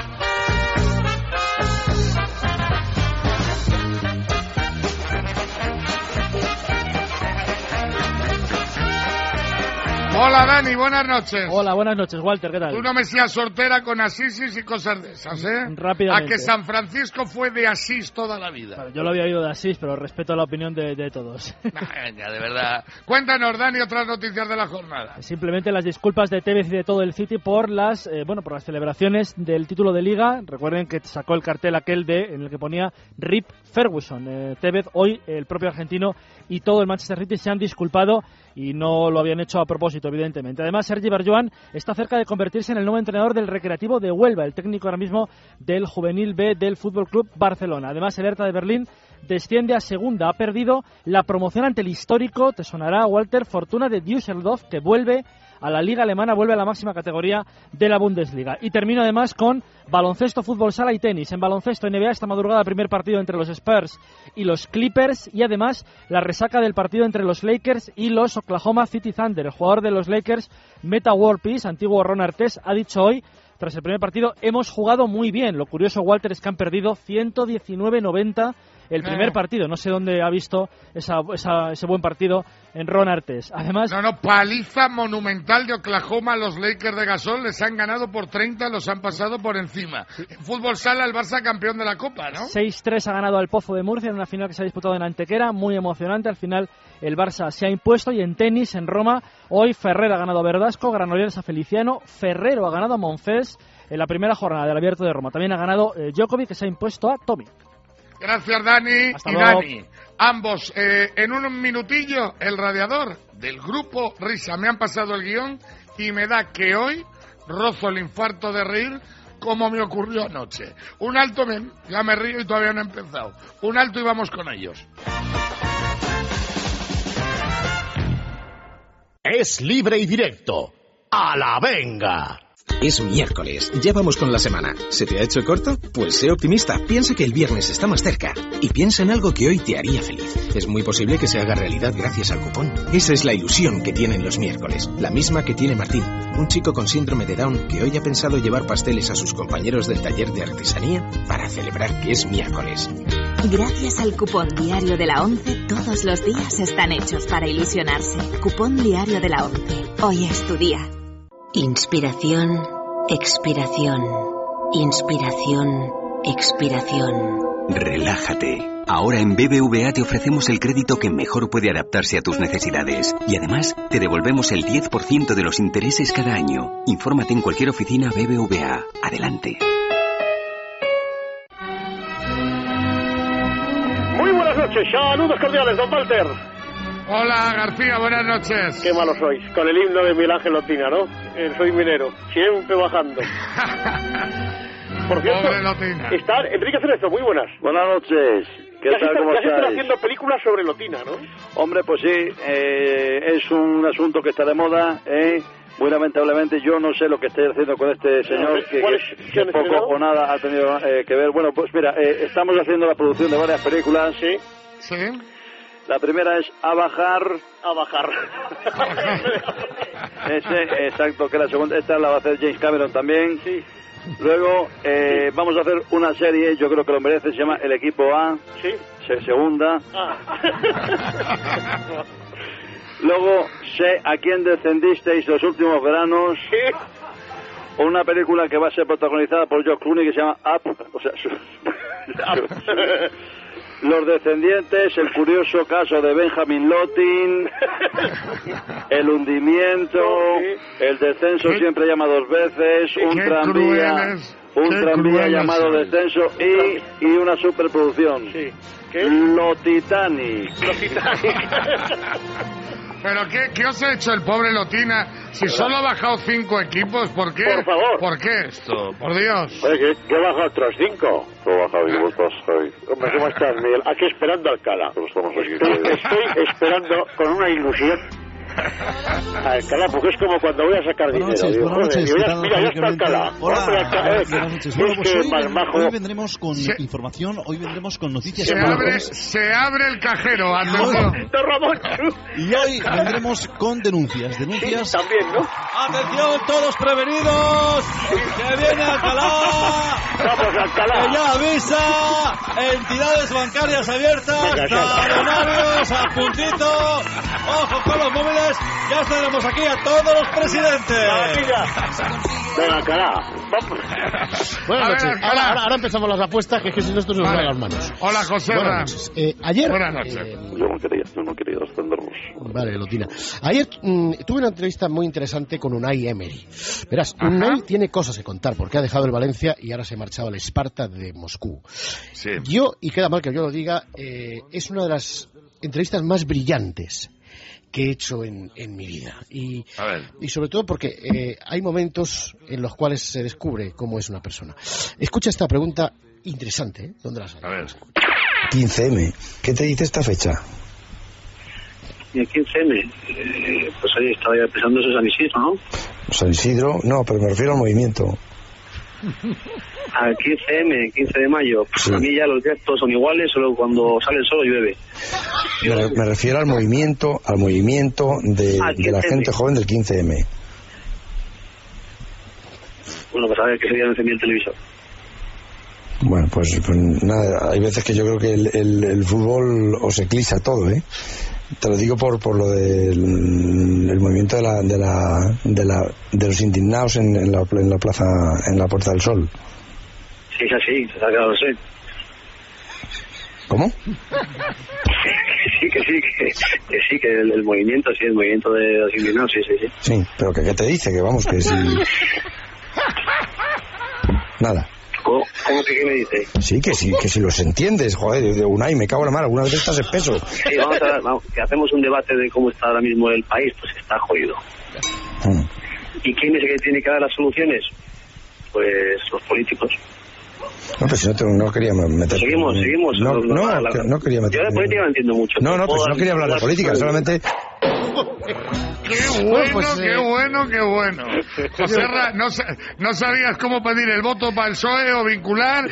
Hola Dani, buenas noches. Hola, buenas noches, Walter, ¿qué tal? Tú no me seas sortera con Asís y cosas de esas, ¿eh? Rápidamente. A que San Francisco fue de Asís toda la vida. Bueno, yo lo había oído de Asís, pero respeto la opinión de, de todos. Venga, de verdad. Cuéntanos, Dani, otras noticias de la jornada. Simplemente las disculpas de Tevez y de todo el City por las, eh, bueno, por las celebraciones del título de Liga. Recuerden que sacó el cartel aquel de en el que ponía R I P Ferguson. Eh, Tevez, hoy el propio argentino y todo el Manchester City se han disculpado y no lo habían hecho a propósito, evidentemente. Además, Sergi Barjuan está cerca de convertirse en el nuevo entrenador del Recreativo de Huelva, el técnico ahora mismo del Juvenil B del Fútbol Club Barcelona. Además, el Hertha de Berlín desciende a segunda, ha perdido la promoción ante el histórico, te sonará, Walter, Fortuna de Düsseldorf, que vuelve a la Liga Alemana, vuelve a la máxima categoría de la Bundesliga. Y termino además con baloncesto, fútbol sala y tenis. En baloncesto N B A esta madrugada primer partido entre los Spurs y los Clippers y además la resaca del partido entre los Lakers y los Oklahoma City Thunder. El jugador de los Lakers, Meta World Peace, antiguo Ron Artest, ha dicho hoy, tras el primer partido, hemos jugado muy bien. Lo curioso, Walter, es que han perdido ciento diecinueve noventa el primer no. partido. No sé dónde ha visto esa, esa, ese buen partido en Ron Artest. Además, no, no, paliza monumental de Oklahoma. Los Lakers de Gasol les han ganado por treinta, los han pasado por encima. Sí. En fútbol sala, el Barça campeón de la Copa, ¿no? seis tres ha ganado al Pozo de Murcia en una final que se ha disputado en Antequera, muy emocionante. Al final el Barça se ha impuesto. Y en tenis, en Roma, hoy Ferrer ha ganado a Verdasco, Granollers a Feliciano, Ferrero ha ganado a Monfils en la primera jornada del Abierto de Roma. También ha ganado eh, Djokovic, que se ha impuesto a Tomic. Gracias, Dani. Hasta y luego. Dani, ambos, eh, en un minutillo, el radiador del grupo Risa. Me han pasado el guión y me da que hoy rozo el infarto de reír como me ocurrió anoche. Un alto, men, ya me río y todavía no he empezado. Un alto y vamos con ellos. Es libre y directo. ¡A la venga! Es miércoles, ya vamos con la semana. ¿Se te ha hecho corto? Pues sé optimista, piensa que el viernes está más cerca. Y piensa en algo que hoy te haría feliz. Es muy posible que se haga realidad gracias al cupón. Esa es la ilusión que tienen los miércoles, la misma que tiene Martín, un chico con síndrome de Down que hoy ha pensado llevar pasteles a sus compañeros del taller de artesanía para celebrar que es miércoles. Gracias al cupón diario de la ONCE, todos los días están hechos para ilusionarse. Cupón diario de la ONCE. Hoy es tu día. Inspiración, expiración, inspiración, expiración. Relájate. Ahora en B B V A te ofrecemos el crédito que mejor puede adaptarse a tus necesidades. Y además, te devolvemos el diez por ciento de los intereses cada año. Infórmate en cualquier oficina B B V A. Adelante. Muy buenas noches, saludos cordiales, don Walter. Hola García, buenas noches. Qué malo sois, con el himno de Miguel Ángel Lotina, ¿no? Eh, soy minero, siempre bajando. Por cierto, está Enrique Cerezo, muy buenas. Buenas noches. ¿Qué ya tal? Está, ¿Cómo ya estáis? están haciendo películas sobre Lotina, ¿no? Hombre, pues sí, eh, es un asunto que está de moda, ¿eh? Muy lamentablemente yo no sé lo que estáis haciendo con este señor que, que, que poco o nada ha tenido eh, que ver. Bueno, pues mira, eh, estamos haciendo la producción de varias películas. Sí. Sí. La primera es A Bajar. A Bajar. Ese, exacto, que la segunda, esta la va a hacer James Cameron también. Sí. Luego eh, sí. vamos a hacer una serie, yo creo que lo merece, se llama El Equipo A. Sí. Se, segunda. Ah. Luego, sé a quién descendisteis los últimos veranos. Sí. Una película que va a ser protagonizada por George Clooney que se llama Up. O sea, su, su, Los descendientes, el curioso caso de Benjamin Lotin, el hundimiento, el descenso siempre llama dos veces, un tranvía, un tranvía llamado descenso y, y una superproducción. Sí. ¿Qué? Lo Titanic. Lo Titanic. ¿Pero qué, qué os ha hecho el pobre Lotina? Si solo ha bajado cinco equipos, ¿por qué? Por favor. ¿Por qué esto? Por Dios. Oye, que, que he bajado otros cinco. ¿Cómo he bajado? ¿Cómo estás, Javi? Hombre, ¿cómo estás, Miguel? Aquí esperando a Alcalá. Estamos aquí. Estoy, estoy esperando con una ilusión a Alcalá, porque es como cuando voy a sacar buenas dinero. Noches, Digo, buenas noches, mira, mira, ya está Alcalá. Hola, Hombre, Alcalá, eh, buenas noches. es Bueno, pues que hoy, Malmajo... hoy vendremos con se, información, hoy vendremos con noticias. Se abre, se abre el cajero, atención. Y hoy vendremos con denuncias, denuncias... Sí, también, ¿no? ¡Atención, todos prevenidos! ¡Que viene Alcalá! ¡Vamos, Alcalá! ¡Que ya avisa! Entidades bancarias abiertas, talonarios a puntito. ¡Ojo con los móviles! ¡Ya tenemos aquí a todos los presidentes! Venga, Alcalá. Buenas noches. Ver, ahora, ahora, ahora empezamos las apuestas, que es que si no esto se nos va vale. de las manos. Hola, José. Buenas noches. Eh, ayer... Buenas noches. Eh, yo no quería, yo no quería extendernos. Vale, Lotina. Ayer mmm, tuve una entrevista muy interesante con Unai Emery. Verás, Ajá. Unai tiene cosas que contar, porque ha dejado el Valencia y ahora se ha marchado al Sparta de Moscú. Sí. Yo, y queda mal que yo lo diga, eh, es una de las entrevistas más brillantes que he hecho en, en mi vida. Y, a ver. y sobre todo porque eh, hay momentos en los cuales se descubre cómo es una persona. Escucha esta pregunta interesante, ¿eh? ¿Dónde la sabes? A ver. quince eme. ¿Qué te dice esta fecha? El quince eme. Eh, pues ahí estaba ya pensando eso, San Isidro, ¿no? San Isidro, no, pero me refiero al movimiento. Al quince eme, quince de mayo. Pues sí. A mí ya los días todos son iguales, solo cuando sale el sol llueve. Me, me refiero al movimiento, al movimiento de, ah, de la gente joven del quince eme. Bueno, pues a ver, que sería encender el televisor. Bueno, pues, pues nada, hay veces que yo creo que el, el, el fútbol os eclipsa todo, ¿eh? Te lo digo por por lo del el movimiento de la de la de la de los indignados en, en la en la plaza, en la Puerta del Sol. Sí, es así, se ha quedado así. ¿Cómo? Sí, que sí, que, que sí, que el, el movimiento, sí, el movimiento de los indignados, sí, sí, sí. Sí, pero que qué te dice, que vamos, que si... Nada. ¿Cómo, cómo que qué me dice? Sí, que si, que si los entiendes, joder, de Unai, me cago en la mar, alguna vez estás espeso. Sí, vamos a vamos, que hacemos un debate de cómo está ahora mismo el país, pues está jodido. Mm. ¿Y quién es el que tiene que dar las soluciones? Pues los políticos. No, pero si no, te, no quería meter... Seguimos, seguimos. No, no, no, no, la, no quería meter... Yo de política no entiendo mucho. No, no, pues no quería hablar de política, solamente... Qué bueno, pues, qué eh... bueno, qué bueno. José Ra, no, no sabías cómo pedir el voto para el P S O E o vincular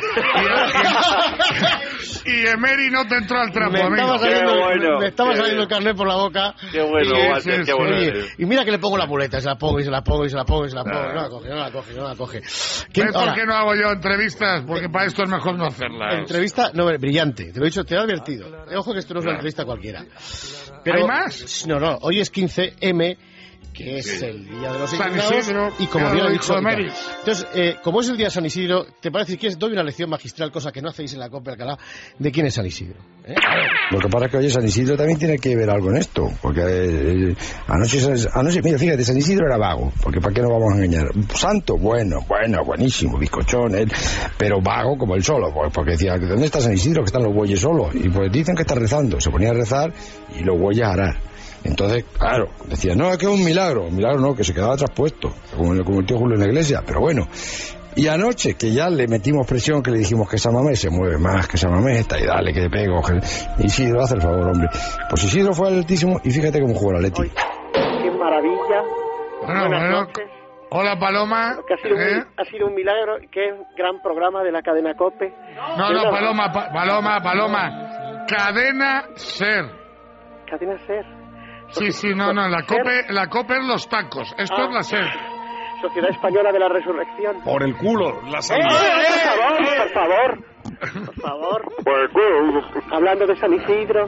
y, y, y Emery no te entró al trapo, me amigo. Estaba saliendo, bueno, me estaba saliendo el carnet por la boca. Qué bueno, y, Walter, es, qué bueno. Y, y mira que le pongo la muleta, se la pongo y se la pongo y se la pongo y se la pongo. No, no la coge, no la coge, no la coge. ¿Ves por qué no hago yo entrevistas? Porque para esto es mejor no hacerlas. Entrevista, no, brillante, te lo he dicho, te lo he advertido. Ojo que esto no es una entrevista cualquiera. Pero, ¿hay más? No, no, hoy es quince eme, que es sí. el día de los San Isidro, y como bien lo he dicho, Emery. Entonces, eh, como es el día de San Isidro, ¿te parece que doy una lección magistral, cosa que no hacéis en la Copa Alcalá, de quién es San Isidro? ¿Eh? Lo que pasa es que oye, San Isidro también tiene que ver algo en esto, porque eh, anoche, anoche, mira, fíjate, San Isidro era vago, porque ¿para qué nos vamos a engañar? Santo, bueno, bueno, buenísimo, bizcochón, él, pero vago como él solo, pues, porque decía, ¿dónde está San Isidro? Que están los bueyes solos, y pues dicen que está rezando, se ponía a rezar y los bueyes a arar. Entonces, claro, decía, no, es que es un milagro, un milagro no, que se quedaba traspuesto, como el, como el tío Julio en la iglesia, pero bueno. Y anoche, que ya le metimos presión, que le dijimos que esa mamé se mueve más, que esa mamé está y dale, que le pego. Que... Isidro, hace el favor, hombre. Pues Isidro fue al Altísimo y fíjate cómo jugó la Leti. ¡Qué maravilla! Bueno, bueno. Hola, Paloma. Que ha, sido ¿Eh? un, ha sido un milagro, qué gran programa de la cadena COPE. No, no, Paloma, pa, Paloma, Paloma. Cadena SER. Cadena SER. Sí, sí, no, no, la COPE, la COPE es los tacos, esto ah, es la SER. Sociedad Española de la Resurrección. Por el culo, la salud. ¡Eh, por favor, por favor! Por favor. Por el culo. Hablando de San Isidro.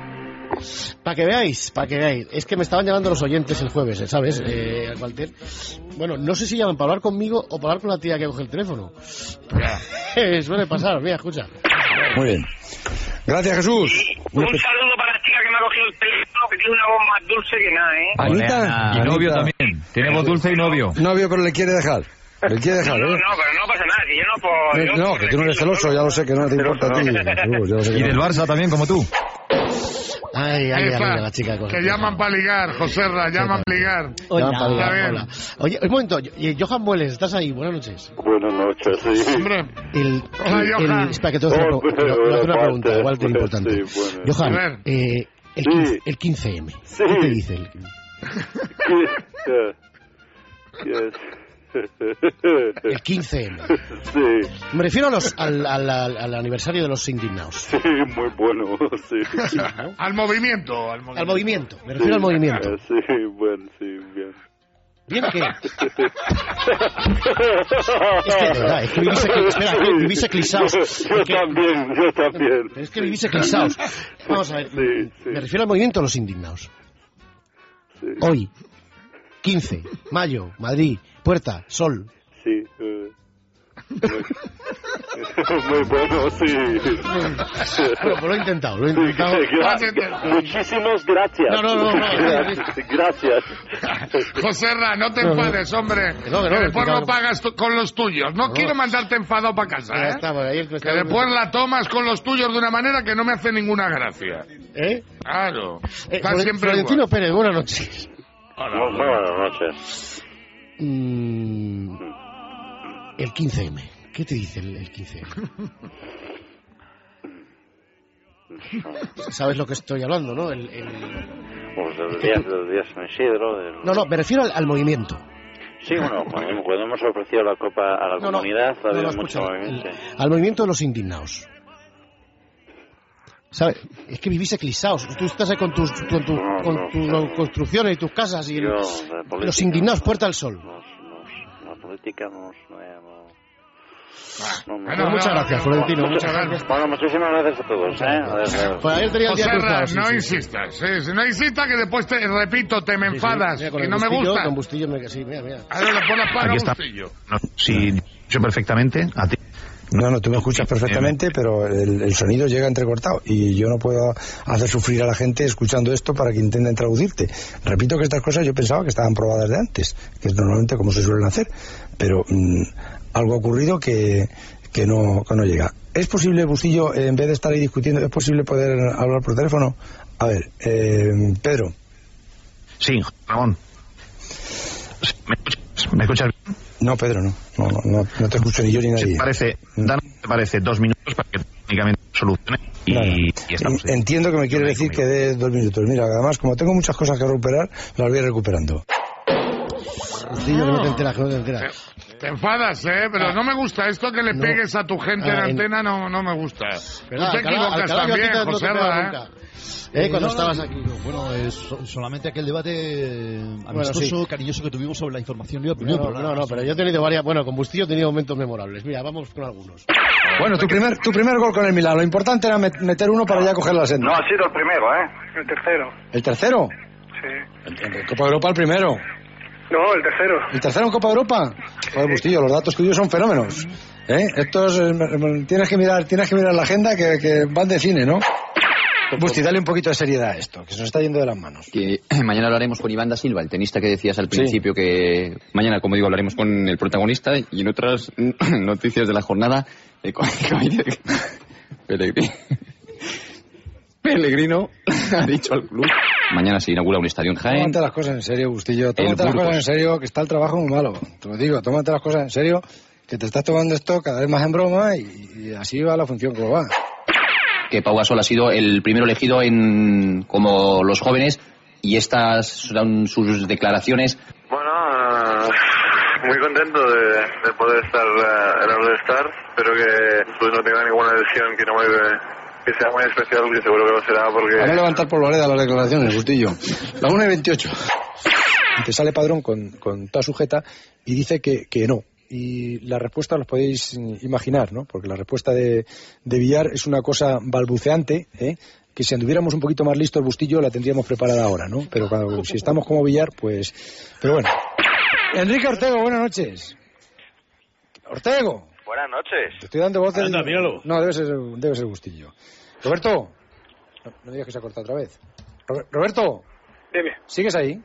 Para que veáis, para que veáis. Es que me estaban llamando los oyentes el jueves, ¿sabes, eh, Walter? Bueno, no sé si llaman para hablar conmigo o para hablar con la tía que coge el teléfono. Pero, suele pasar, mira, escucha. Muy bien. Gracias, Jesús. Un saludo para la chica que me ha cogido el teléfono, que tiene una voz más dulce que nada, ¿eh? Anita. Y novio Anita. también. Tiene voz dulce y novio. Novio, pero le quiere dejar. Le quiere dejar, ¿eh? No, no, pero no pasa nada, si yo no puedo... No, no, que tú no eres celoso, ya lo sé que no te importa a ti. Jesús, ya lo sé que y no. del Barça también, como tú. Ay, ay, Esa, amiga, la chica de cosas. que llaman para ligar, Joserra, llaman para ligar. Hola. Está bien. Hola. Oye, un momento, eh, Johan Mueles, ¿estás ahí? Buenas noches. Buenas noches, sí. Hombre. El, Hola, el, Johan. el- espera, que te voy a hacer una, Oh, pre- te voy a hacer una buena pregunta, parte. Walter, importante. Sí, bueno. Johan, A ver. eh, el, Sí. quince, el quince eme, Sí. ¿qué te dice? El, Yes. el quince eme. Sí, Me refiero a los, al, al, al, al aniversario de los indignados. sí, muy bueno, sí. Al movimiento, al movimiento. Al movimiento, me refiero al movimiento. Eh, Sí, bueno, sí, bien. ¿Bien qué? Es que, de verdad, es que vivís, ecli- espera, es que vivís eclipsados. Yo Es que- también, yo también. Pero es que vivís eclipsados. Vamos a ver, Sí, sí. me refiero al movimiento de los indignados. Sí. Hoy, quince, mayo, Madrid, Puerta, Sol. Sí. eh. Muy bueno, sí. Bueno, pues lo he intentado, lo he intentado. Gra- Muchísimas gracias. No, no, no, no. Gracias. Gracias. Joserra, no te enfades, hombre. Que no, que no, Que después que lo no. pagas tú- con los tuyos. No, No. quiero mandarte enfadado para casa, Ya ¿eh? está, por ahí el que Que está- después la tomas con los tuyos de una manera que no me hace ninguna gracia. ¿Eh? Claro. Eh, Está Flore- siempre Florentino igual. Pérez, buenas noches. No, no, buenas noches. Mm, el quince eme. ¿Qué te dice el, el quince eme? ¿Sabes lo que estoy hablando, no? El, el- Pues del día, del día San Isidro. Del... No, no, me refiero al, al movimiento. Sí, bueno, cuando cuando hemos ofrecido la copa a la No, no, comunidad ha no, habido no, mucho escucha, movimiento. el- al movimiento de los indignados. ¿Sabes? Es que vivís eclipsados. Tú estás ahí con tus, con tu- No, con no, tus no. construcciones y tus casas y el- Yo, de política, los indignados, Puerta al Sol. Nos, nos, la política nos... no, no, no, Bueno, no, muchas no, gracias, no, Florentino, no, muchas no, gracias. Bueno, muchísimas gracias a todos, ¿eh? Adiós, adiós. Pues ayer tenía el día Joserra, cruzado. sí, no sí. insistas. Sí, sí, no insistas que después te repito, te me Sí, sí, enfadas mira, con y el no me Bustillo, gusta. Con Bustillo me... Sí, mira, mira. Ahora le pones paga Aquí está. Bustillo. No, sí, yo perfectamente. A ti. No, no, tú me escuchas perfectamente, pero el, el sonido llega entrecortado y yo no puedo hacer sufrir a la gente escuchando esto para que intenten traducirte. Repito que estas cosas yo pensaba que estaban probadas de antes, que es normalmente como se suelen hacer, pero mmm, algo ha ocurrido que, que, no, que no llega. ¿Es posible, Bustillo, en vez de estar ahí discutiendo, es posible poder hablar por teléfono? A ver, eh, Pedro. Sí, Ramón. ¿Me escuchas? ¿Me escuchas bien? No, Pedro, no. No, no, no, no te escucho ni yo ni Si nadie. te parece, danos, te parece dos minutos para que técnicamente solucione y, Claro. y estamos. En- Entiendo que me quiere decir que dé dos minutos. Mira, además, como tengo muchas cosas que recuperar, las voy recuperando. Bustillo, que no te enteras, que no te enteras. Te enfadas, ¿eh? Pero no me gusta esto que le No. pegues a tu gente Ah, en en- antena, no, no me gusta. Pero Tú te Alcalá- equivocas Alcalá, yo a ti también, te- no te José pego Ra, nunca. ¿eh? Eh, cuando no, estabas no, aquí. Bueno, es so- solamente aquel debate eh, amistoso, sí. cariñoso que tuvimos sobre la información y opinión. No, no, no, no, pero yo he tenido varias... Bueno, con Bustillo he tenido momentos memorables. Mira, vamos con algunos. Bueno, tu primer, tu primer gol con el Milán. Lo importante era met- meter uno para ya coger la senda. No ha sido el primero, ¿eh? El tercero. ¿El tercero? Sí. En, en Copa Europa el primero. No, el tercero. ¿El tercero en Copa Europa? Joder, Bustillo, los datos tuyos son fenómenos. ¿Eh? Estos, eh, me- tienes que mirar, tienes que mirar la agenda que, que van de cine, ¿no? Busti, dale un poquito de seriedad a esto, que se nos está yendo de las manos. Que mañana hablaremos con Iván da Silva, el tenista que decías al principio, que mañana, como digo, hablaremos con el protagonista y en otras noticias de la jornada, eh, con- Pellegrini. Pellegrino ha dicho al club. Mañana se inaugura un estadio en Jaén. Tómate las cosas en serio, Bustillo. Tómate las Burgos. cosas en serio, que está el trabajo muy malo. Te lo digo, tómate las cosas en serio, que te estás tomando esto cada vez más en broma y, y así va la función como va. Que Pau Gasol ha sido el primero elegido en como los jóvenes y estas son sus declaraciones. Bueno, eh, muy contento de, de poder estar eh, en el All-Star. Espero que pues, no tenga ninguna lesión que no me que sea muy especial, que seguro que lo será porque... Vamos a levantar por Loreda las declaraciones, Bustillo. La una y veintiocho. Te sale Padrón con, con toda sujeta y dice que, que no. Y la respuesta los podéis imaginar, ¿no? Porque la respuesta de, de Villar es una cosa balbuceante, ¿eh? Que si anduviéramos un poquito más listos, Bustillo, la tendríamos preparada ahora, ¿no? Pero cuando, si estamos como Villar, pues... Pero bueno. Enrique Ortego, buenas noches. Ortego. Buenas noches. Te estoy dando voz de... Anda, míralo. No, debe ser, debe ser Bustillo. Roberto. No, no digas que se ha cortado otra vez. Rober- Roberto. Dime. ¿Sigues ahí?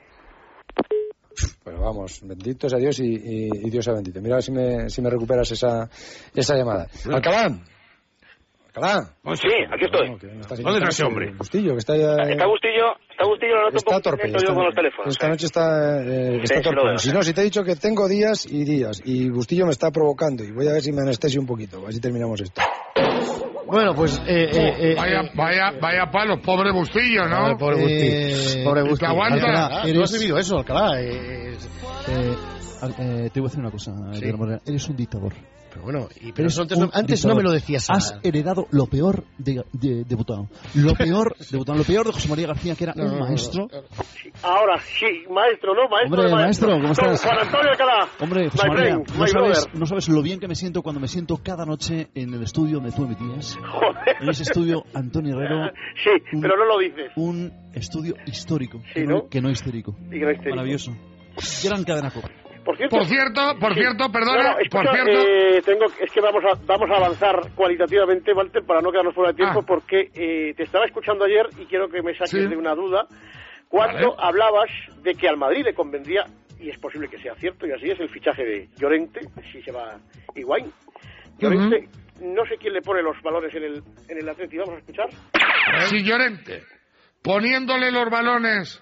Pues vamos, bendito sea Dios y, y, y Dios sea bendito. Mira a ver si me, si me recuperas esa, esa llamada. Alcalá. Alcalá. Sí, aquí estoy. ¿Dónde está ese hombre? Bustillo, que está ya... Está Bustillo, está Bustillo, lo noto Está un poco torpe. lento Esta, yo con los teléfonos. esta noche está, eh, está Sí, torpe. sí lo Si no, si te he dicho que tengo días y días, y Bustillo me está provocando, y voy a ver si me anestesio un poquito, a ver si terminamos esto. Bueno, pues... Eh, eh, eh, vaya, eh, vaya, vaya palo, pobre Bustillo, ¿no? Ah, pobre Bustillo. Eh, Pobre ¿y te Bustillo. aguanta? Alcalá, eres- ¿no has vivido eso, Alcalá? Eh, Eh, al- eh, te voy a decir una cosa, Sí. Guillermo Moreno. Eres un dictador. Pero bueno, y, pero Eres eso antes, no, un antes no me dictador. lo decías. Has heredado lo peor de, de, de Bután. Lo peor de Bután, lo peor de José María García, que era No, un no, no, maestro. Ahora, sí, maestro, ¿no? Maestro Hombre, de maestro, ¿cómo Don estás? Juan Antonio Alcalá. Hombre, José My María, friend, no my sabes, brother. no sabes lo bien que me siento cuando me siento cada noche en el estudio donde tú emitías. En ese estudio, Antonio Herrero. Sí, pero no lo dices. Un estudio histórico, Sí, que, no, ¿no? que no histérico. Y que no histérico. Maravilloso. Gran cadena Cope. Por cierto, Por cierto, por sí. cierto, perdona, Bueno, escucha, por cierto... eh, tengo, es que vamos a, vamos a avanzar cualitativamente, Walter, para no quedarnos fuera de tiempo, Ah. porque eh, te estaba escuchando ayer y quiero que me saques Sí. de una duda. Cuando Vale. hablabas de que al Madrid le convendría, y es posible que sea cierto, y así es, el fichaje de Llorente, si se va Higuaín. Llorente, no sé quién le pone los balones en el, en el Atleti, vamos a escuchar. Si Llorente, poniéndole los balones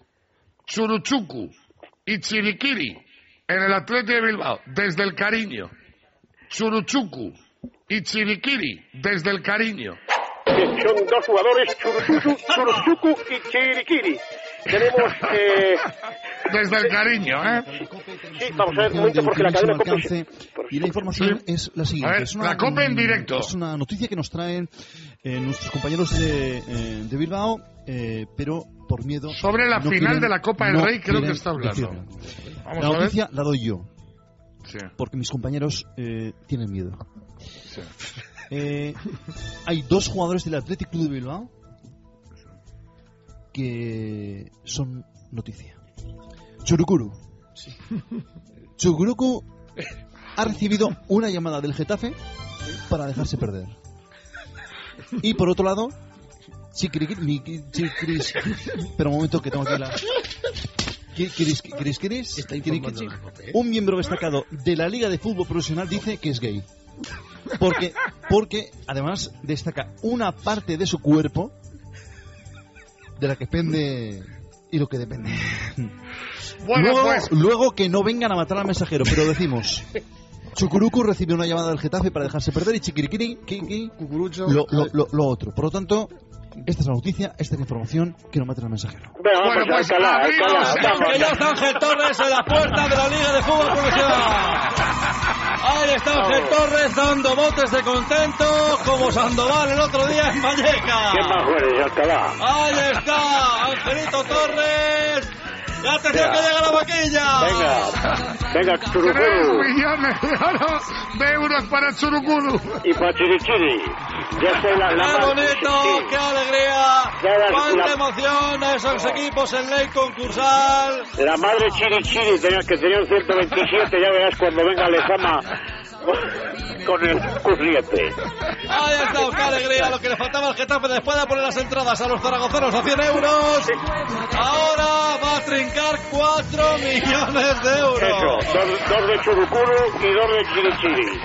Churuchucu y Chiriquiri en el Atleti de Bilbao, desde el cariño. Churuchucu y Chiriquiri, desde el cariño. Que son dos jugadores, Churuchucu, Churuchucu y Chiriquiri. Tenemos... Eh, Desde el cariño, ¿eh? sí, vamos a ver un momento, porque la cadena Cope... alcance, y la información es la siguiente. A ver, es una, la Cope en directo. Es una noticia que nos traen eh, nuestros compañeros de, eh, de Bilbao, eh, pero por miedo... Sobre la no final quieren- de la Copa del no Rey creo que quieren está hablando. decirlo. Vamos La a ver. noticia la doy yo, Sí. porque mis compañeros eh, tienen miedo. Sí. Eh, hay dos jugadores del Athletic Club de Bilbao que son noticia. Churukuru. Churukuru ha recibido una llamada del Getafe para dejarse perder. Y por otro lado, Chiquiriquiri, mi- Chiquiris, pero un momento que tengo aquí la... Chiquiris, Chiquiris, Chiquiris, Está informando Chiquiriquichi. la Cope, ¿eh? Un miembro destacado de la Liga de Fútbol Profesional dice que es gay. Porque, porque además destaca una parte de su cuerpo de la que pende y lo que depende. Bueno, luego, pues... luego que no vengan a matar al mensajero, pero decimos... Chucurucu recibió una llamada del Getafe para dejarse perder y Chiquiriquiri, Kiki, lo, lo, lo, lo otro. Por lo tanto, esta es la noticia, esta es la información, que no maten al mensajero. Venga, Bueno, vamos, pues Alcalá, abrimos Alcalá, el- vamos. Que ya está Ángel Torres en la puerta de la Liga de Fútbol Profesional. Ahí está Ángel Torres dando botes de contento, como Sandoval el otro día en Vallecas. ¿Quién más eres, Alcalá? Ahí está, Angelito Torres. Ya te decía que llega la vaquilla. Venga, venga, Tres Churukuru millones de, oro- de euros para Churukuru. y para Chirichiri. Ya está la, la ¡Qué ma- bonito! sí. ¡Qué alegría! Ya la- ¡Cuánta la- emoción a esos equipos en ley concursal! La madre Chirichiri, tenía, que tenía un ciento veintisiete, ya verás cuando venga Lezama con el curriete. Ahí está, qué alegría, lo que le faltaba al Getafe después de poner las entradas a los zaragozanos a cien euros. Ahora va a trincar cuatro millones de euros. Eso, dos, dos de Churukuru y dos de Chirichiri.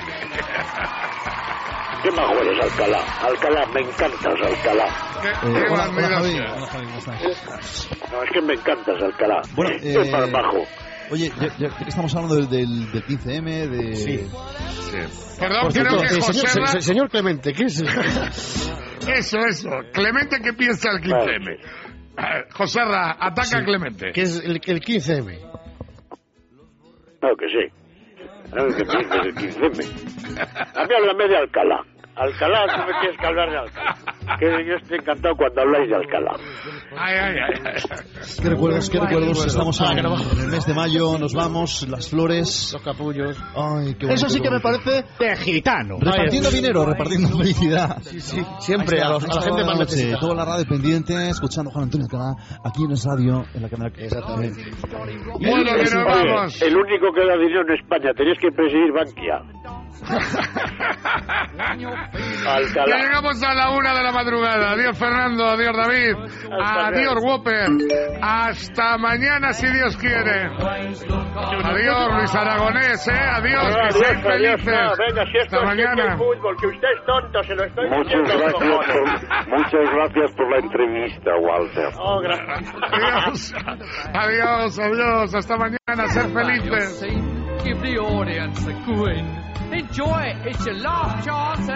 ¿Qué más eres, Alcalá? Alcalá, me encantas, Alcalá. Qué, Eh, qué hola, hola, admiración. Javi. Hola, Javi, ¿cómo estás? No, es que me encantas, Alcalá. Bueno, Es eh, más bajo. Oye, ya, ya- ya que estamos hablando del, del, del quince eme, de... Sí. Perdón, Por creo cierto, que eh, José señor, Ra- se- señor Clemente, ¿qué es? Eso, eso. Clemente, ¿qué piensa el quince eme? Eh, José Ra, ataca a Clemente. ¿Qué es el, el quince eme? Claro que sí. Claro que piensas el quince eme. A mí háblame de Alcalá. Alcalá, tú me tienes que hablar de Alcalá. Que yo estoy encantado cuando habláis de Alcalá. Ay, ay, ay. ¿Qué recuerdos, qué recuerdos? Estamos Ah, en, que no va. en el mes de mayo, nos vamos, las flores... Los capullos. Ay, qué bonito, Eso sí qué que me bonito. parece de gitano. Repartiendo dinero, repartiendo felicidad. Sí, sí, siempre a, los- a la gente más necesitada. Toda la radio pendiente, escuchando a Juan Antonio Alcalá, aquí en Es Radio, en la cámara. Exactamente. Bueno, que nos Oye, vamos. el único que da dinero en España, tenéis que presidir Bankia. Alcalá. Que llegamos a la una de la madrugada. Adiós, Fernando. Adiós, David. Adiós, Whopper. Hasta mañana, si Dios quiere. Adiós, Luis Aragonés, ¿eh? Adiós, No, que adiós, sean adiós, felices. no, venga, si esto Hasta es mañana. el fútbol, que usted es tonto, se lo estoy Muchas diciendo. gracias por, muchas gracias por la entrevista, Walter. Oh, gracias. Adiós. Adiós, adiós. Hasta mañana. Ser felices. Give the audience a grin. Enjoy it. It's your last chance